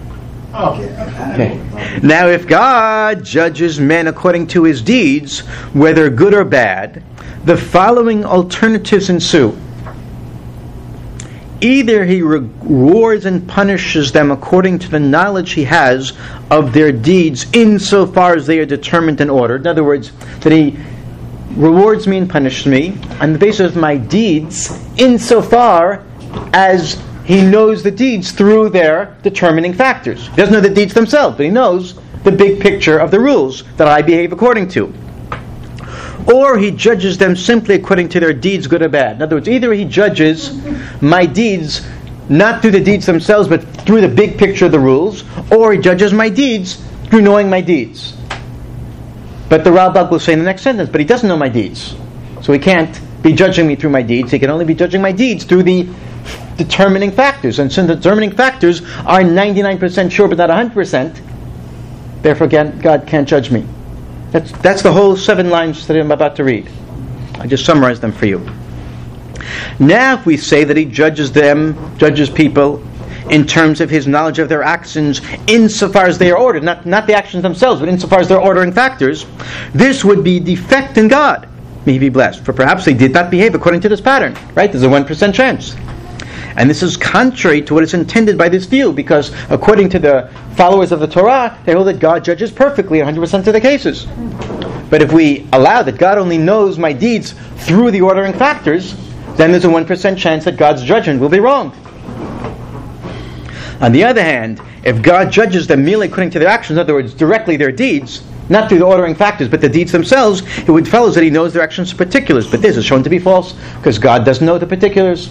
Okay. Now, if God judges men according to his deeds, whether good or bad, the following alternatives ensue. Either He rewards and punishes them according to the knowledge He has of their deeds insofar as they are determined and ordered. In other words, that He rewards me and punishes me on the basis of my deeds insofar as he knows the deeds through their determining factors. He doesn't know the deeds themselves, but he knows the big picture of the rules that I behave according to. Or he judges them simply according to their deeds, good or bad. In other words, either he judges my deeds not through the deeds themselves, but through the big picture of the rules, or he judges my deeds through knowing my deeds. But the Ralbag will say in the next sentence, but he doesn't know my deeds. So he can't be judging me through my deeds. He can only be judging my deeds through the determining factors. And since the determining factors are 99% sure but not 100%, therefore God can't judge me. That's the whole 7 lines that I'm about to read. I just summarized them for you. Now if we say that he judges people in terms of his knowledge of their actions insofar as they are ordered, not the actions themselves, but insofar as they're ordering factors, this would be defect in God. May he be blessed. For perhaps they did not behave according to this pattern. Right? There's a 1% chance. And this is contrary to what is intended by this view, because according to the followers of the Torah, they hold that God judges perfectly 100% of the cases. But if we allow that God only knows my deeds through the ordering factors, then there's a 1% chance that God's judgment will be wrong. On the other hand, if God judges them merely according to their actions, in other words, directly their deeds, not through the ordering factors, but the deeds themselves, it would follow that he knows their actions in particulars. But this is shown to be false, because God doesn't know the particulars.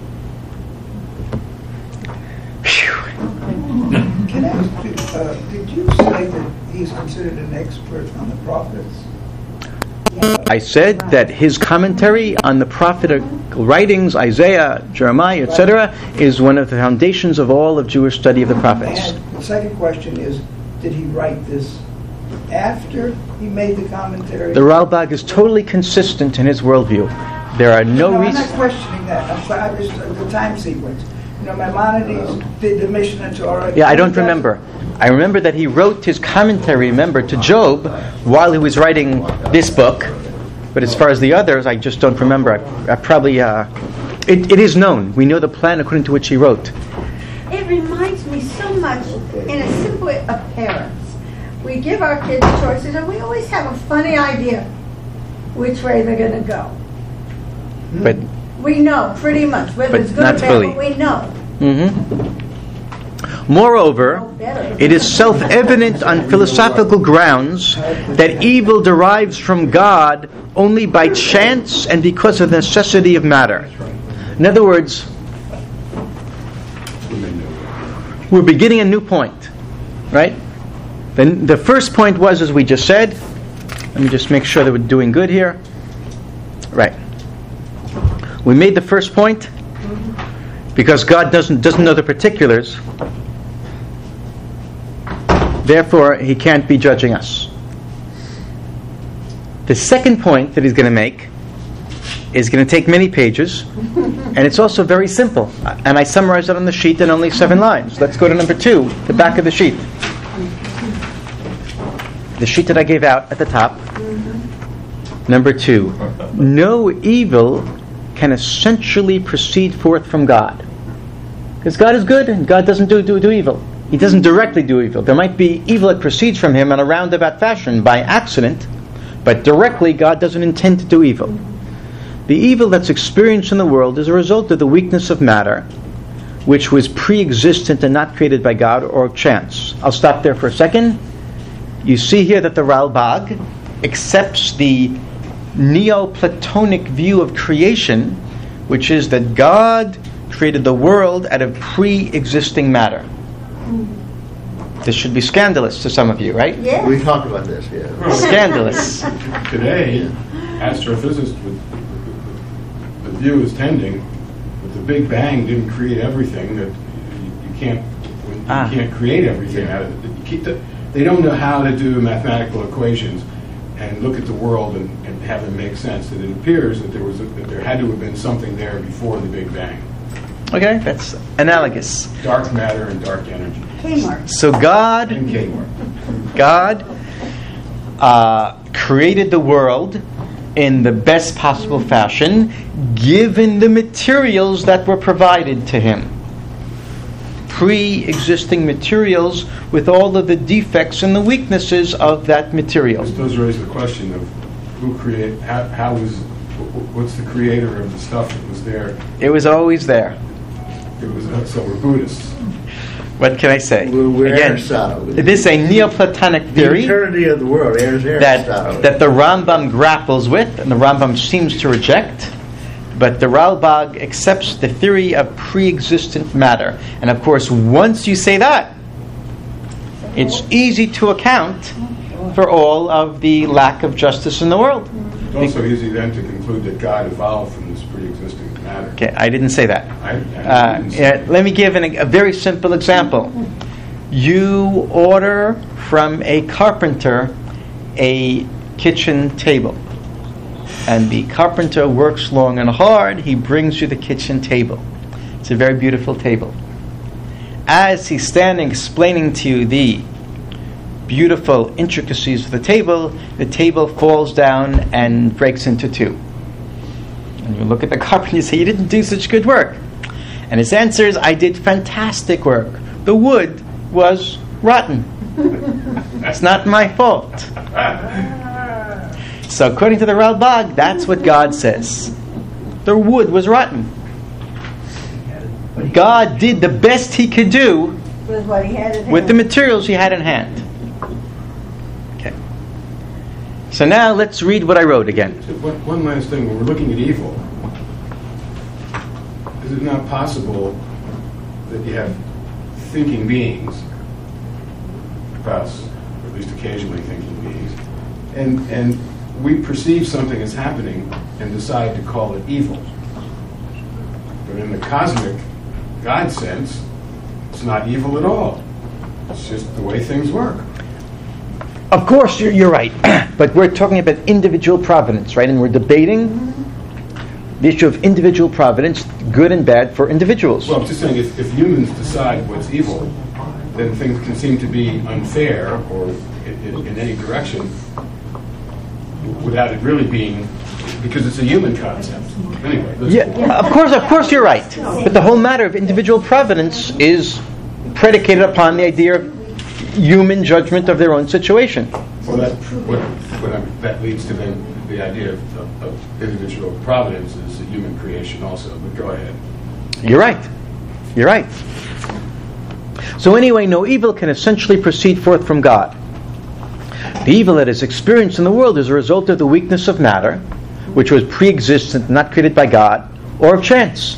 Can I ask you, did you say that he's considered an expert on the prophets? I said that his commentary on the prophetic writings, Isaiah, Jeremiah, etc., is one of the foundations of all of Jewish study of the prophets. And the second question is, did he write this after he made the commentary? The Ralbag is totally consistent in his worldview. There are no I'm reasons. not questioning that. I'm just the time sequence. Maimonides did the Mishnah Torah. Yeah, I don't remember. I remember that he wrote his commentary, to Job, while he was writing this book. But as far as the others, I just don't remember. I probably... It is known. We know the plan according to which he wrote. It reminds me so much, in a simple way, of parents. We give our kids choices, and we always have a funny idea which way they're going to go. But we know, pretty much, whether it's good or bad, fully. but we know. Moreover, it is self-evident on philosophical grounds that evil derives from God only by chance and because of the necessity of matter. In other words, we're beginning a new point, right? Then the first point was, as we just said, let me just make sure that we're doing good here. Right. We made the first point because God doesn't know the particulars. Therefore, he can't be judging us. The second point that he's going to make is going to take many pages, and it's also very simple. And I summarized it on the sheet in only 7 lines. Let's go to number 2, the back of the sheet. The sheet that I gave out at the top. Number 2. No evil can essentially proceed forth from God. Because God is good, and God doesn't do evil. He doesn't directly do evil. There might be evil that proceeds from him in a roundabout fashion by accident, but directly God doesn't intend to do evil. The evil that's experienced in the world is a result of the weakness of matter, which was pre-existent and not created by God or chance. I'll stop there for a second. You see here that the Ralbag accepts the Neoplatonic view of creation, which is that God created the world out of pre-existing matter. This should be scandalous to some of you, right? Yeah. We talked about this, yeah. Scandalous. Today, astrophysicists, the view is tending that the Big Bang didn't create everything, that you can't create everything out of it. They don't know how to do mathematical equations and look at the world and have them make sense. That it appears that there had to have been something there before the Big Bang. Okay, that's analogous. Dark matter and dark energy. Kmart. So God created the world in the best possible fashion, given the materials that were provided to him. Pre-existing materials with all of the defects and the weaknesses of that material. This does raise the question of who created, what's the creator of the stuff that was there? It was always there. So we're Buddhists. What can I say? We're Again, Aristotle. this is a Neoplatonic The theory eternity of the world, Aristotle. that the Rambam grapples with, and the Rambam seems to reject. But the Ralbag accepts the theory of pre-existent matter. And of course, once you say that, it's easy to account for all of the lack of justice in the world. It's also easy then to conclude that God evolved from this pre-existing matter. Okay, I didn't say that. I didn't say Let me give a very simple example. You order from a carpenter a kitchen table. And the carpenter works long and hard. He brings you the kitchen table. It's a very beautiful table. As he's standing explaining to you the beautiful intricacies of the table falls down and breaks into two. And you look at the carpenter and you say, "You didn't do such good work." And his answer is, "I did fantastic work. The wood was rotten. It's not my fault." So according to the Ralbag, that's what God says. The wood was rotten. God did the best he could do With what he had at with hand. the materials he had in hand. Okay. So now let's read what I wrote again. One last thing. When we're looking at evil, is it not possible that you have thinking beings, us, or at least occasionally thinking beings, and we perceive something as happening and decide to call it evil? But in the cosmic God sense, it's not evil at all. It's just the way things work. Of course, you're right. But we're talking about individual providence, right? And we're debating the issue of individual providence, good and bad for individuals. Well, I'm just saying, if humans decide what's evil, then things can seem to be unfair or in any direction without it really being, because it's a human concept. Anyway. Yeah, of course you're right. But the whole matter of individual providence is predicated upon the idea of human judgment of their own situation. Well, that leads to then the idea of individual providence is a human creation also. But go ahead. You're right. So anyway, no evil can essentially proceed forth from God. The evil that is experienced in the world is a result of the weakness of matter, which was pre-existent, not created by God, or of chance.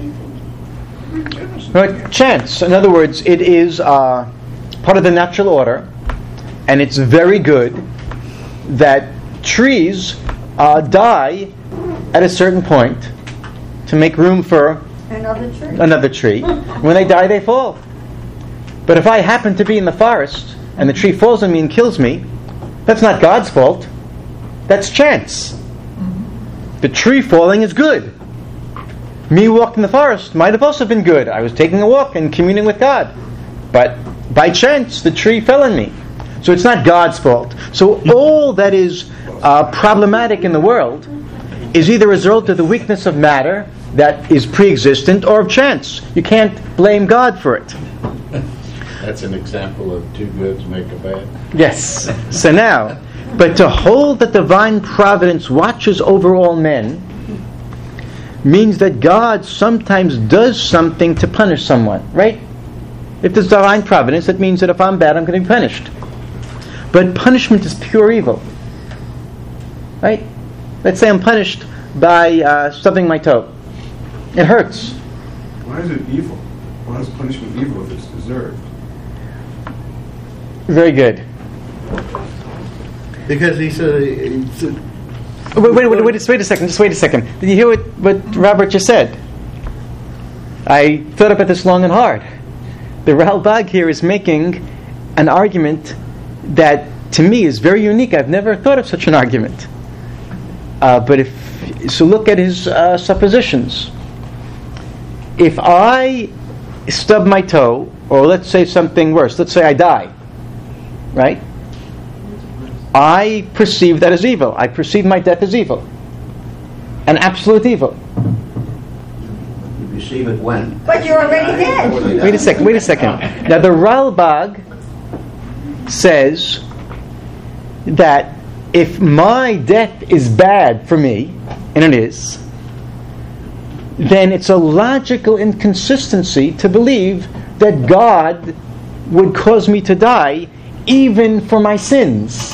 Right? Chance. In other words, it is part of the natural order, and it's very good that trees die at a certain point to make room for another tree. When they die, they fall. But if I happen to be in the forest and the tree falls on me and kills me, that's not God's fault. That's chance. The tree falling is good. Me walking in the forest might have also been good. I was taking a walk and communing with God. But by chance, the tree fell on me. So it's not God's fault. So all that is problematic in the world is either a result of the weakness of matter that is pre-existent or of chance. You can't blame God for it. That's an example of two goods make a bad. Yes. So now, but to hold that divine providence watches over all men means that God sometimes does something to punish someone, right? If there's divine providence, that means that if I'm bad, I'm going to be punished. But punishment is pure evil, right? Let's say I'm punished by stubbing my toe. It hurts. Why is it evil? Why is punishment evil if it's deserved? Very good. Because he said... Wait a second. Just wait a second. Did you hear what Robert just said? I thought about this long and hard. The Ralbag here is making an argument that, to me, is very unique. I've never thought of such an argument. So look at his suppositions. If I stub my toe, or let's say something worse, let's say I die, right? I perceive that as evil. I perceive my death as evil. An absolute evil. You perceive it when? But you're already dead. Wait a second. Now the Ralbag says that if my death is bad for me, and it is, then it's a logical inconsistency to believe that God would cause me to die even for my sins.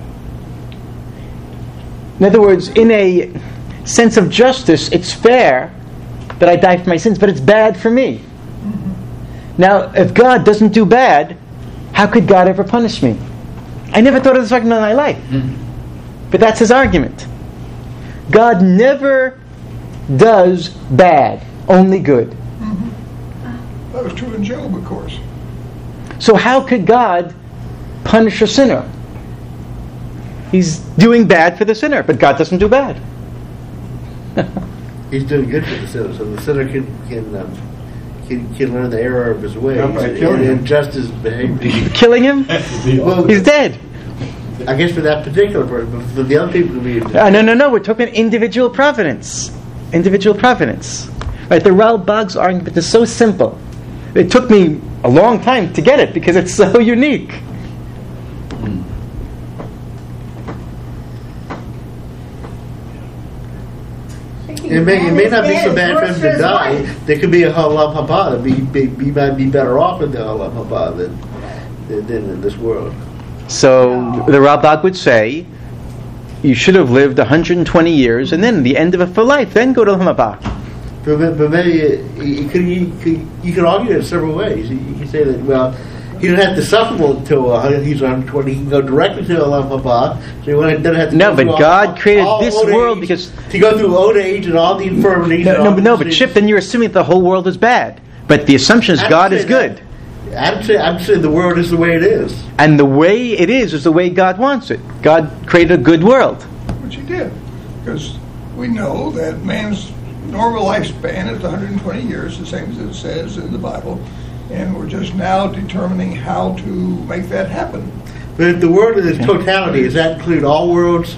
In other words, in a sense of justice, it's fair that I die for my sins, but it's bad for me. Now, if God doesn't do bad, how could God ever punish me? I never thought of this argument in my life. But that's his argument. God never does bad, only good. That was true in Job, of course. So how could God punish a sinner? He's doing bad for the sinner, but God doesn't do bad. He's doing good for the sinner, so the sinner can learn the error of his ways and adjust his behavior. Killing him? Well, he's dead. I guess for that particular person, but for the other people to be... No. We're talking about individual providence. Individual providence. Right? The Ralbag's argument is so simple. It took me a long time to get it because it's so unique. It may not be so bad for him to die. There could be a Halam Haba. He might be better off in the Halam Haba than in this world. So the Ralbag would say, you should have lived 120 years, and then the end of it for life, then go to Halam Haba. But maybe you could argue it several ways. You could say that, well, he didn't have to suffer until he's 120. He can go directly to Halam Haba. So he doesn't have to. No, but God created this world because to go through old age and all the infirmities. But Chip, then you're assuming that the whole world is bad. But the assumption is God is good. I'm saying the world is the way it is. And the way it is the way God wants it. God created a good world. Which he did. Because we know that man's normal lifespan is 120 years, the same as it says in the Bible. And we're just now determining how to make that happen. But if the world in its totality, does that include all worlds?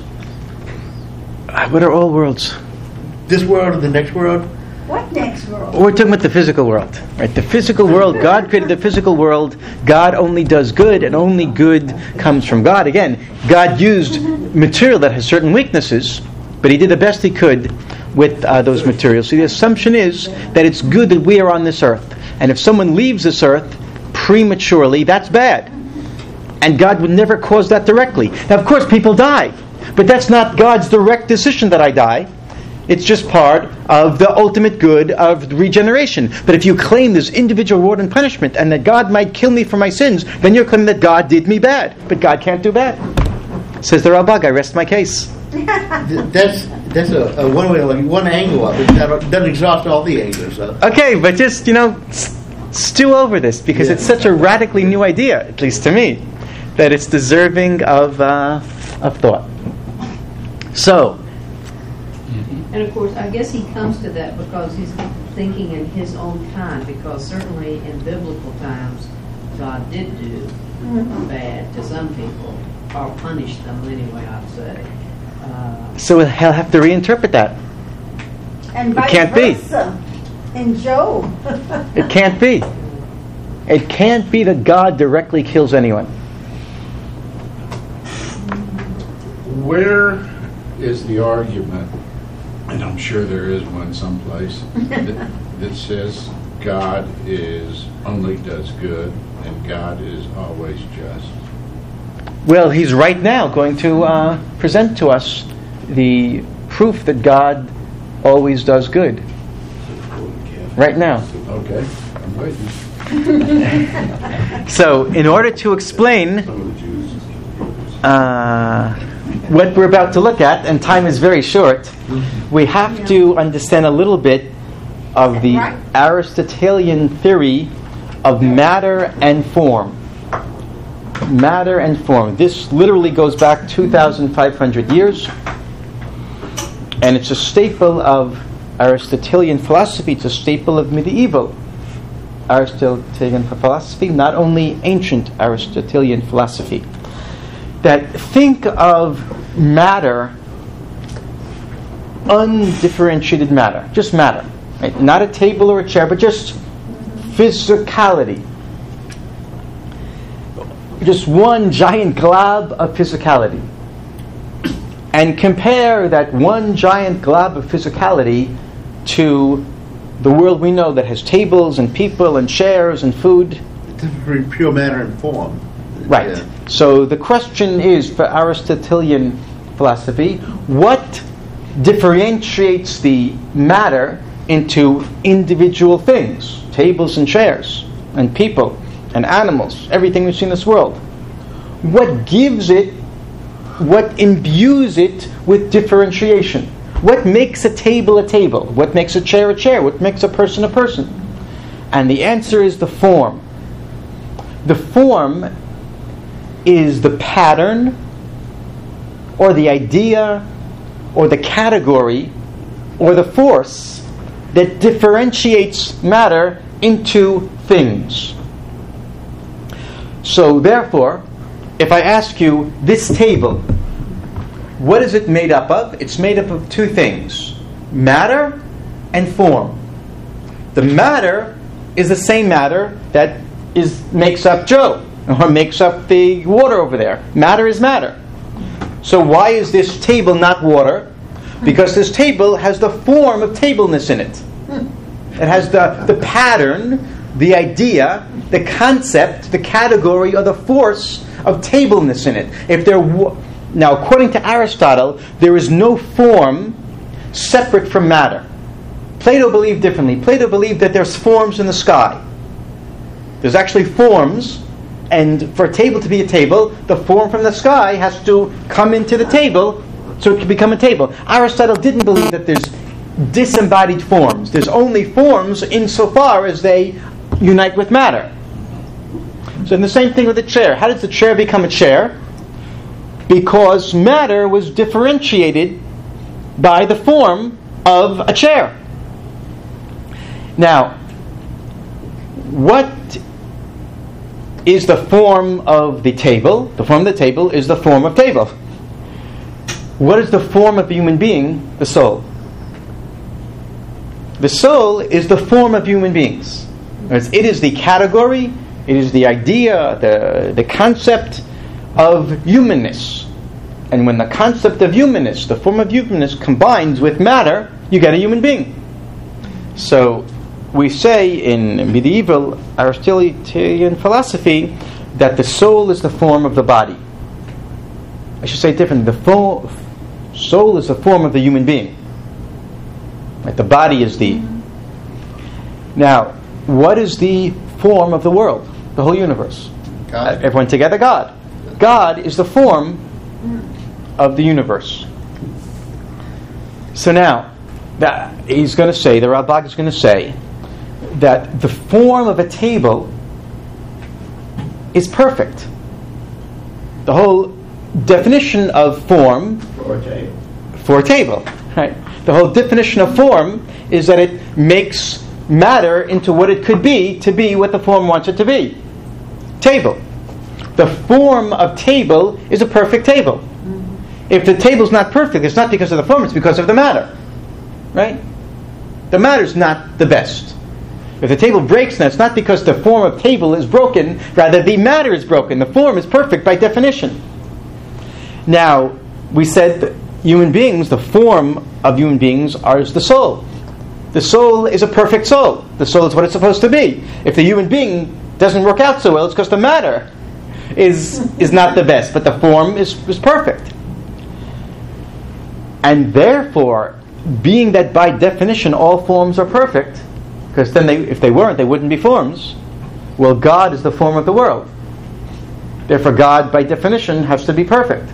What are all worlds? This world and the next world? What next world? We're talking about the physical world, right? The physical world, God created the physical world. God only does good, and only good comes from God. Again, God used material that has certain weaknesses, but he did the best he could with those materials. So the assumption is that it's good that we are on this earth. And if someone leaves this earth prematurely, that's bad. And God would never cause that directly. Now, of course, people die. But that's not God's direct decision that I die. It's just part of the ultimate good of regeneration. But if you claim there's individual reward and punishment, and that God might kill me for my sins, then you're claiming that God did me bad. But God can't do bad. Says the Ralbag, I rest my case. That's a one angle of it. That doesn't exhaust all the angles. Okay, but just, stew over this, because it's such a radically new idea, at least to me, that it's deserving of thought. So. And of course, I guess he comes to that because he's thinking in his own time, because certainly in biblical times, God did do bad to some people, or punish them anyway, I'd say. So he'll have to reinterpret that. And it can't versa. In Job. It can't be. It can't be that God directly kills anyone. Where is the argument, and I'm sure there is one someplace, that says God only does good and God is always just? Well, he's right now going to present to us the proof that God always does good. Right now. Okay, I'm waiting. So, in order to explain what we're about to look at, and time is very short, we have to understand a little bit of the Aristotelian theory of matter and form. Matter and form. This literally goes back 2,500 years, and it's a staple of Aristotelian philosophy. It's a staple of medieval Aristotelian philosophy, not only ancient Aristotelian philosophy. That think of matter, undifferentiated matter, just matter, right? Not a table or a chair, but just physicality. Just one giant glob of physicality. And compare that one giant glob of physicality to the world we know that has tables and people and chairs and food. It's very pure matter and form. Right. Yeah. So the question is, for Aristotelian philosophy, what differentiates the matter into individual things? Tables and chairs and people and animals, everything we see in this world. What gives it, what imbues it with differentiation? What makes a table a table? What makes a chair a chair? What makes a person a person? And the answer is the form. The form is the pattern or the idea or the category or the force that differentiates matter into things. So therefore, if I ask you, this table, what is it made up of? It's made up of two things, matter and form. The matter is the same matter that makes up Joe, or makes up the water over there. Matter is matter. So why is this table not water? Because this table has the form of tableness in it. It has the pattern, the idea, the concept, the category, or the force of tableness in it. Now, according to Aristotle, there is no form separate from matter. Plato believed differently. Plato believed that there's forms in the sky. There's actually forms, and for a table to be a table, the form from the sky has to come into the table so it can become a table. Aristotle didn't believe that there's disembodied forms. There's only forms insofar as they unite with matter. So the same thing with the chair. How does the chair become a chair? Because matter was differentiated by the form of a chair. Now, what is the form of the table? The form of the table is the form of table. What is the form of a human being? The soul. The soul is the form of human beings. It is the category, it is the idea, the concept of humanness. And when the concept of humanness, the form of humanness, combines with matter, you get a human being. So we say in medieval Aristotelian philosophy that the soul is the form of the body. I should say it differently. The soul is the form of the human being. Right? The body is the... Now, what is the form of the world? The whole universe. God. Everyone together, God. God is the form of the universe. So now, he's going to say, the Ralbag is going to say, that the form of a table is perfect. The whole definition of form for a table, right? The whole definition of form is that it makes matter into what it could be to be what the form wants it to be. Table. The form of table is a perfect table. If the table is not perfect, it's not because of the form, it's because of the matter. Right? The matter is not the best. If the table breaks, then it's not because the form of table is broken, rather the matter is broken. The form is perfect by definition. Now, we said that human beings, the form of human beings is the soul. The soul is a perfect soul. The soul is what it's supposed to be. If the human being doesn't work out so well, it's because the matter is not the best, but the form is perfect. And therefore, being that by definition all forms are perfect, because then if they weren't, they wouldn't be forms. Well, God is the form of the world. Therefore, God, by definition, has to be perfect.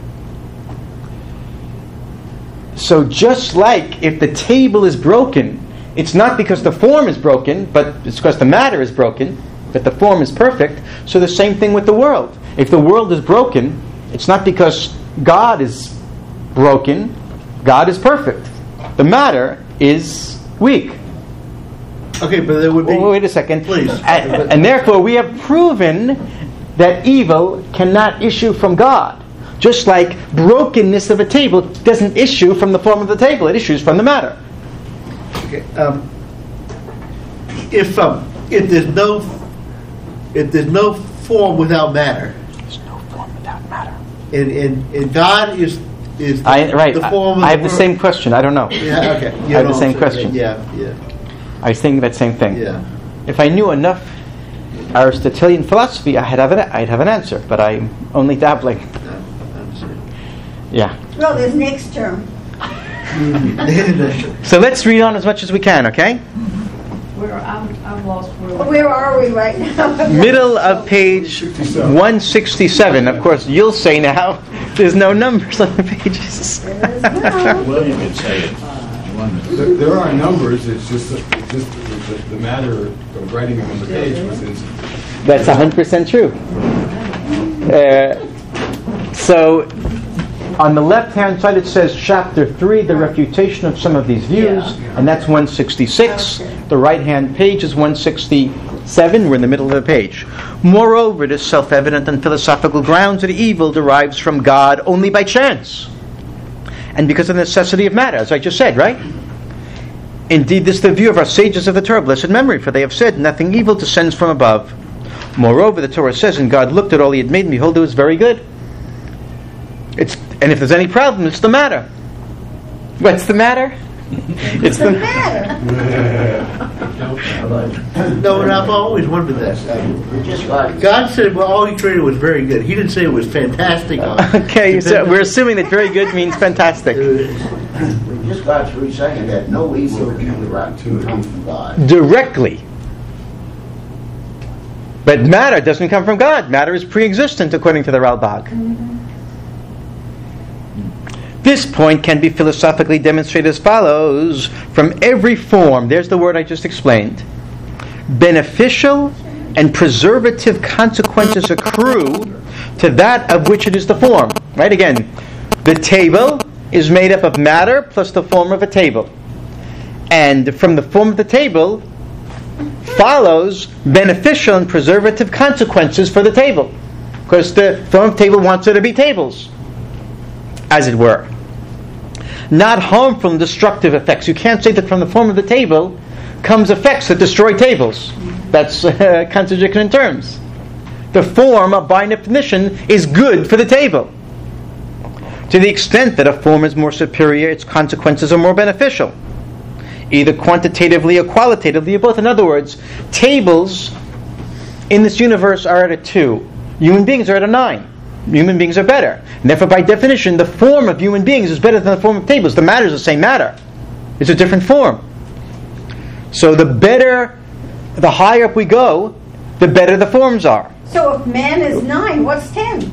So just like if the table is broken, it's not because the form is broken, but it's because the matter is broken, but the form is perfect. So the same thing with the world. If the world is broken, it's not because God is broken, God is perfect. The matter is weak. Okay, but there would be... Wait a second. Please. And therefore we have proven that evil cannot issue from God. Just like brokenness of a table doesn't issue from the form of the table, it issues from the matter. Okay. If there's no form without matter, there's no form without matter. and God is is Right. the form of I have the world. same question. I don't know. Yeah, okay. I have the same question. Yeah. I was thinking that same thing. Yeah. If I knew enough Aristotelian philosophy, I'd have an answer, but I'm only dabbling. Yeah. Well, there's next term. So let's read on as much as we can, okay? I'm lost. Where are we right now? Middle of page 167. Of course, you'll say now, there's no numbers on the pages. William could say it. There are numbers, it's just the matter of writing them on the page was insufficient. That's 100% true. So, on the left-hand side it says chapter 3, the refutation of some of these views, and that's 166. The right-hand page is 167. We're in the middle of the page. Moreover, it is self-evident on philosophical grounds that evil derives from God only by chance, and because of the necessity of matter, as I just said, right? Indeed, this is the view of our sages of the Torah, blessed memory, for they have said, nothing evil descends from above. Moreover, the Torah says, and God looked at all he had made, and behold, it was very good. And if there's any problem, it's the matter. What's the matter? It's the matter. No, and I've always wondered that. God said, well, all he created was very good. He didn't say it was fantastic. Okay, so we're assuming that very good means fantastic. We just got through saying that no evil can come from God. Directly. But matter doesn't come from God. Matter is pre-existent, according to the Ralbag. This point can be philosophically demonstrated as follows. From every form, there's the word I just explained, beneficial and preservative consequences accrue to that of which it is the form. Right? Again, the table is made up of matter plus the form of a table. And from the form of the table follows beneficial and preservative consequences for the table. Because the form of the table wants there to be tables, as it were. Not harmful and destructive effects. You can't say that from the form of the table comes effects that destroy tables. That's a contradiction in terms. The form, by definition, is good for the table. To the extent that a form is more superior, its consequences are more beneficial, either quantitatively or qualitatively, or both. In other words, tables in this universe are at a 2. Human beings are at a 9. Human beings are better. And therefore, by definition, the form of human beings is better than the form of tables. The matter is the same matter. It's a different form. So the higher up we go, the better the forms are. So if man is 9, what's 10?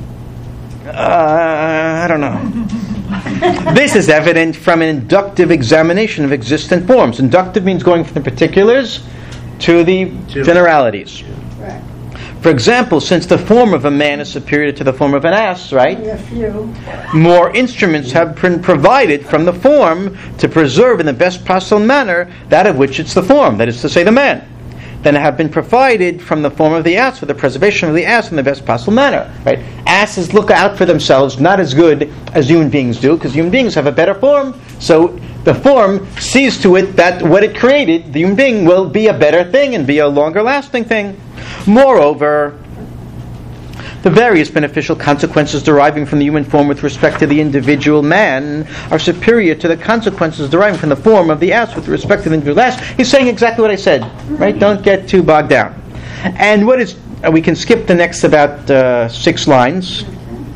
I don't know. This is evident from an inductive examination of existent forms. Inductive means going from the particulars to the generalities. Right. For example, since the form of a man is superior to the form of an ass, right? A few. More instruments have been provided from the form to preserve in the best possible manner that of which it's the form, that is to say, the man, than have been provided from the form of the ass for the preservation of the ass in the best possible manner. Right? Asses look out for themselves not as good as human beings do, because human beings have a better form. So the form sees to it that what it created, the human being, will be a better thing and be a longer lasting thing. Moreover, the various beneficial consequences deriving from the human form with respect to the individual man are superior to the consequences deriving from the form of the ass with respect to the individual ass. He's saying exactly what I said, right? Don't get too bogged down. And what is, we can skip the next about 6 lines.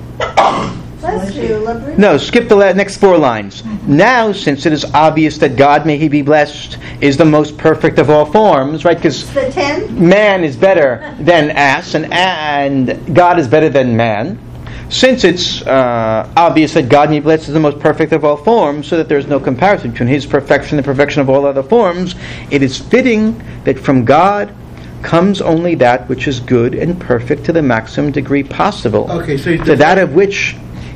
Bless you, Labrie. No, skip the next 4 lines. Now, since it is obvious that God, may He be blessed, is the most perfect of all forms, right? Because The 10? man is better than ass, and God is better than man. Since it's obvious that God, may He be blessed, is the most perfect of all forms, so that there is no comparison between His perfection and the perfection of all other forms, it is fitting that from God comes only that which is good and perfect to the maximum degree possible, Okay, so to that of which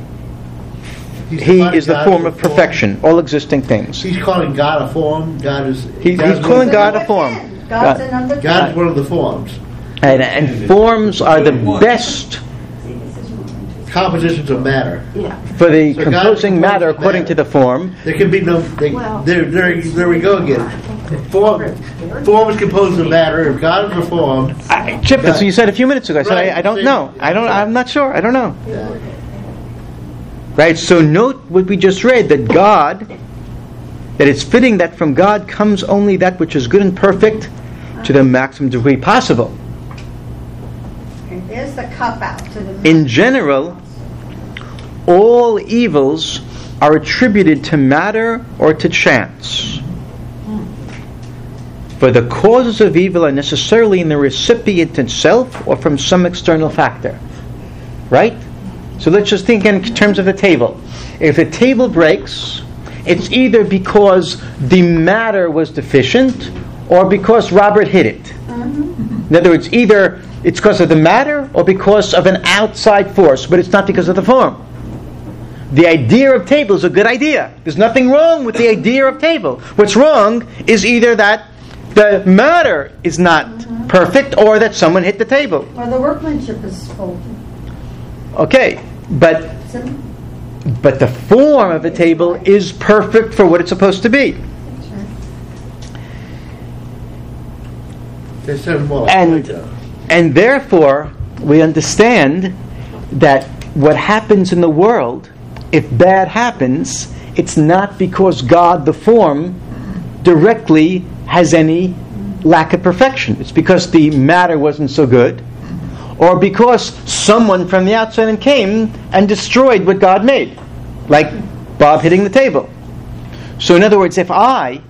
He is the form of perfection, all existing things. He's calling God a form. He's calling God a form. God's a number 10. God is one of the forms. And forms are the best Compositions of matter. for the So God composing composes matter according matter. to the form. There can be no. There we go again. Form is composed of matter. If God is a form, Chip, that's what you said a few minutes ago. I said, Right. I don't know. I'm not sure. I don't know. Right? So note what we just read, that it's fitting that from God comes only that which is good and perfect to the maximum degree possible. Okay, there's the cop out to the. In general, all evils are attributed to matter or to chance. For the causes of evil are necessarily in the recipient itself or from some external factor. Right? So let's just think in terms of the table. If the table breaks, it's either because the matter was deficient or because Robert hit it. In other words, either it's because of the matter or because of an outside force, but it's not because of the form. The idea of table is a good idea. There's nothing wrong with the idea of table. What's wrong is either that the matter is not perfect or that someone hit the table. Or the workmanship is faulty. Okay, but the form of the table is perfect for what it's supposed to be. And therefore, we understand that what happens in the world, if bad happens, it's not because God, the form, directly has any lack of perfection. It's because the matter wasn't so good, or because someone from the outside came and destroyed what God made, like Bob hitting the table. So in other words, if I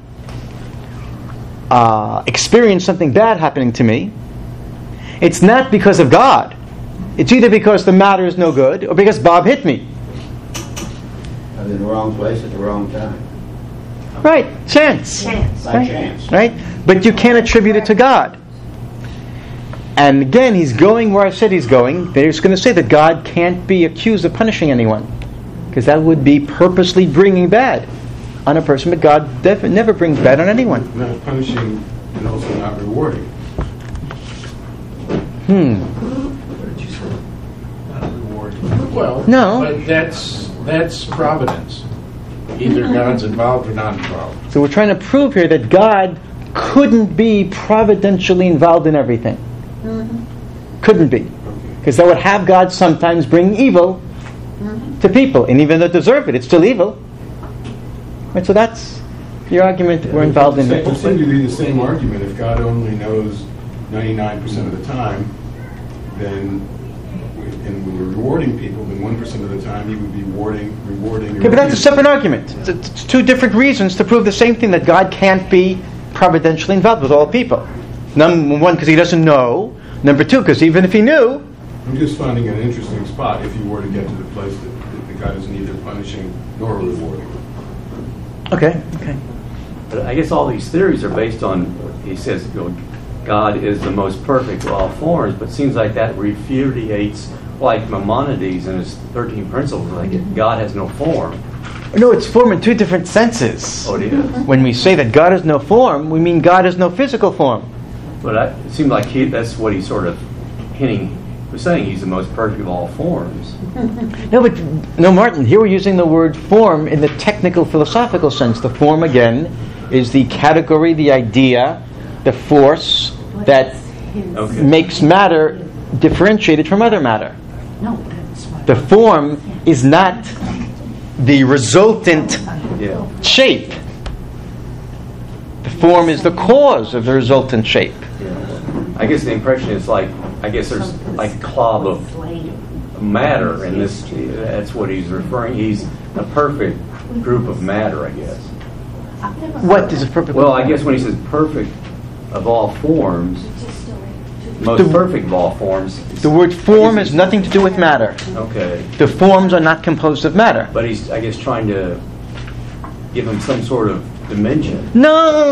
experience something bad happening to me, it's not because of God. It's either because the matter is no good or because Bob hit me. I'm in the wrong place at the wrong time. Right, chance. By chance. Right? But you can't attribute it to God. And again, he's going where I said he's going. They're just going to say that God can't be accused of punishing anyone, because that would be purposely bringing bad on a person, but God never brings bad on anyone. Not punishing and also not rewarding. Well, No. but that's providence. Either God's involved or not involved. So we're trying to prove here that God couldn't be providentially involved in everything. Couldn't be. Because that would have God sometimes bring evil to people. And even though they deserve it, it's still evil. Right, so that's your argument we're involved in. It would seem to be the same argument. If God only knows 99% of the time, then and when we're rewarding people, then 1% of the time he would be rewarding. Okay, but that's a separate argument. It's two different reasons to prove the same thing, that God can't be providentially involved with all people. Number one, because he doesn't know. Number two, because even if he knew... I'm just finding an interesting spot if you were to get to the place that God is neither punishing nor rewarding. Okay. But I guess all these theories are based on, he says, God is the most perfect of all forms, but it seems like that repudiates, like Maimonides and his 13 principles, like God has no form. No, it's form in two different senses. Oh, it is. When we say that God has no form, we mean God has no physical form. But it seems like that's what he's sort of was saying. He's the most perfect of all forms. No, Martin, here we're using the word form in the technical philosophical sense. The form, again, is the category, the idea, the force that makes matter differentiated from other matter. The form is not the resultant shape. The form is the cause of the resultant shape. I guess the impression is there's like a cloud of matter, and that's what he's referring. He's a perfect group of matter, I guess. What is a perfect? Well, I guess when he says perfect of all forms, most perfect of all forms. The word form has nothing to do with matter. Okay. The forms are not composed of matter. But he's, I guess, trying to give him some sort of dimension. No.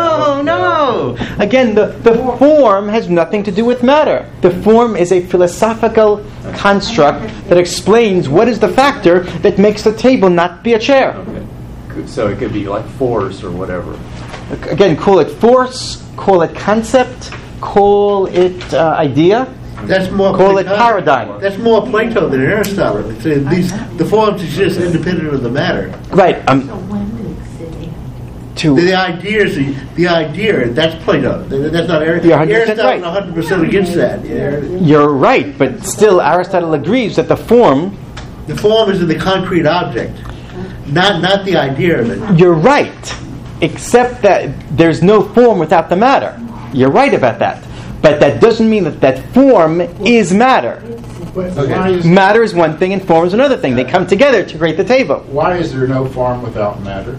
Again, the form has nothing to do with matter. The form is a philosophical construct that explains what is the factor that makes the table not be a chair. Okay. So it could be like force or whatever. Again, call it force, call it concept, call it idea. That's more call it paradigm. That's more Plato than Aristotle. The forms exist independent of the matter. Right. The idea, that's Plato. That's not Aristotle. Aristotle's 100% against that. You're right, but still Aristotle agrees that the form The form is in the concrete object, not the idea of it. You're right, except that there's no form without the matter. You're right about that. But that doesn't mean that form is matter. Matter is one thing and form is another thing. They come together to create the table. Why is there no form without matter?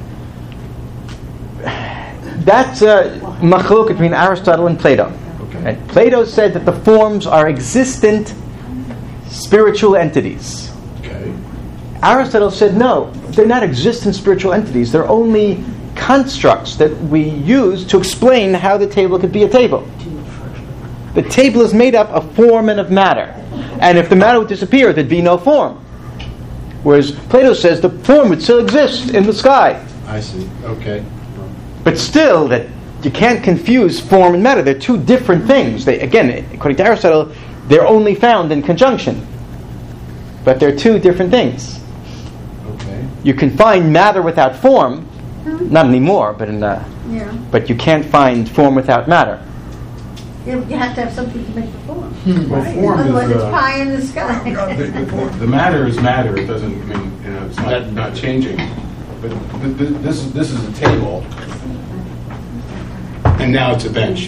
That's a machlok between Aristotle and Plato. Okay. And Plato said that the forms are existent spiritual entities. Okay. Aristotle said no, they're not existent spiritual entities. They're only constructs that we use to explain how the table could be a table. The table is made up of form and of matter. And if the matter would disappear, there'd be no form. Whereas Plato says the form would still exist in the sky. I see. Okay. But still, that you can't confuse form and matter. They're two different things. They, again, according to Aristotle, they're only found in conjunction. But they're two different things. Okay. You can find matter without form, not anymore, but but you can't find form without matter. You have to have something to make the form. Well, form Otherwise, is, it's pie in the sky. the matter is matter. It doesn't mean, it's not changing. But this is a table, and now it's a bench.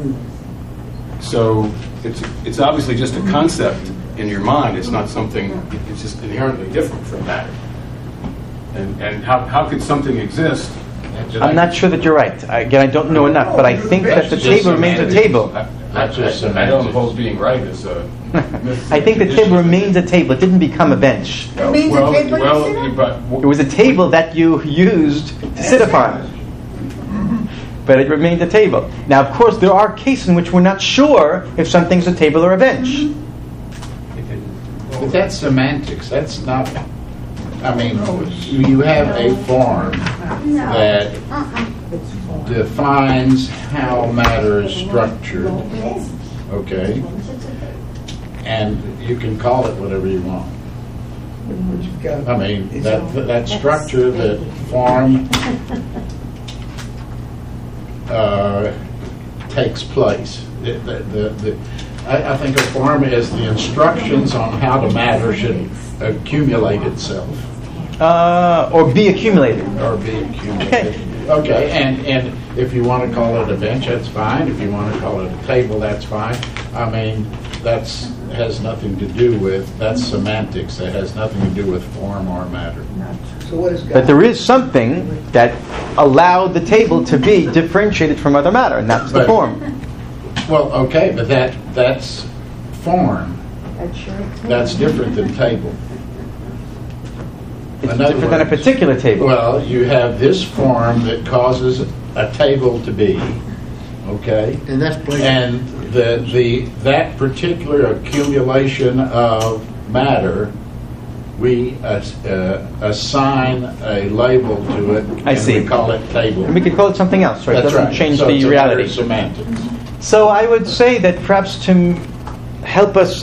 So it's obviously just a concept in your mind. It's not something. It's just inherently different from matter. And how could something exist? I'm not sure that you're right. Again, I don't know enough, but I think that the table remains a table. That's just I don't oppose being right. It's I think the table remains a table. It didn't become a bench. It means a table to sit on. It was a table that you used to sit upon. But it remained a table. Now, of course, there are cases in which we're not sure if something's a table or a bench. But that's semantics. That's not. I mean, you have a form that defines how matter is structured. Okay? And you can call it whatever you want. I mean, that structure, that form takes place. I think a form is the instructions on how the matter should accumulate itself. Or be accumulated. Or be accumulated. Okay, and if you want to call it a bench, that's fine. If you want to call it a table, that's fine. I mean, has nothing to do with, that's semantics. That has nothing to do with form or matter. So what is God? But there is something that allowed the table to be differentiated from other matter, and that's the form. Well, okay, but that's form. That's different than table. It's different than a particular table. Well, you have this form that causes a table to be, okay? And that's blank. And that particular accumulation of matter, we assign a label to it, and we call it table. And we could call it something else, right? That's It doesn't right. change So the it's reality. Semantics. So I would say that perhaps to help us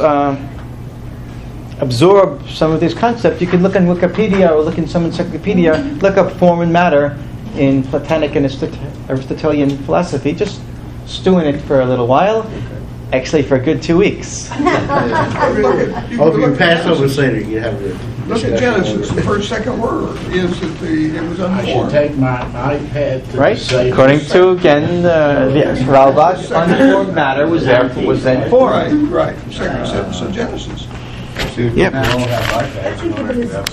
absorb some of these concepts, you could look in Wikipedia or look in some encyclopedia, look up form and matter in Platonic and Aristotelian philosophy. Just stew in it for a little while. Actually, for a good 2 weeks. Oh, if you pass over later, you have to look at Genesis. The first, second word is that it was I should unformed. take my iPad to Right? say According to, again, the Ralbach, unformed matter was then formed. Right. Second sentence of Genesis. Yep. we all have iPads. We don't have to have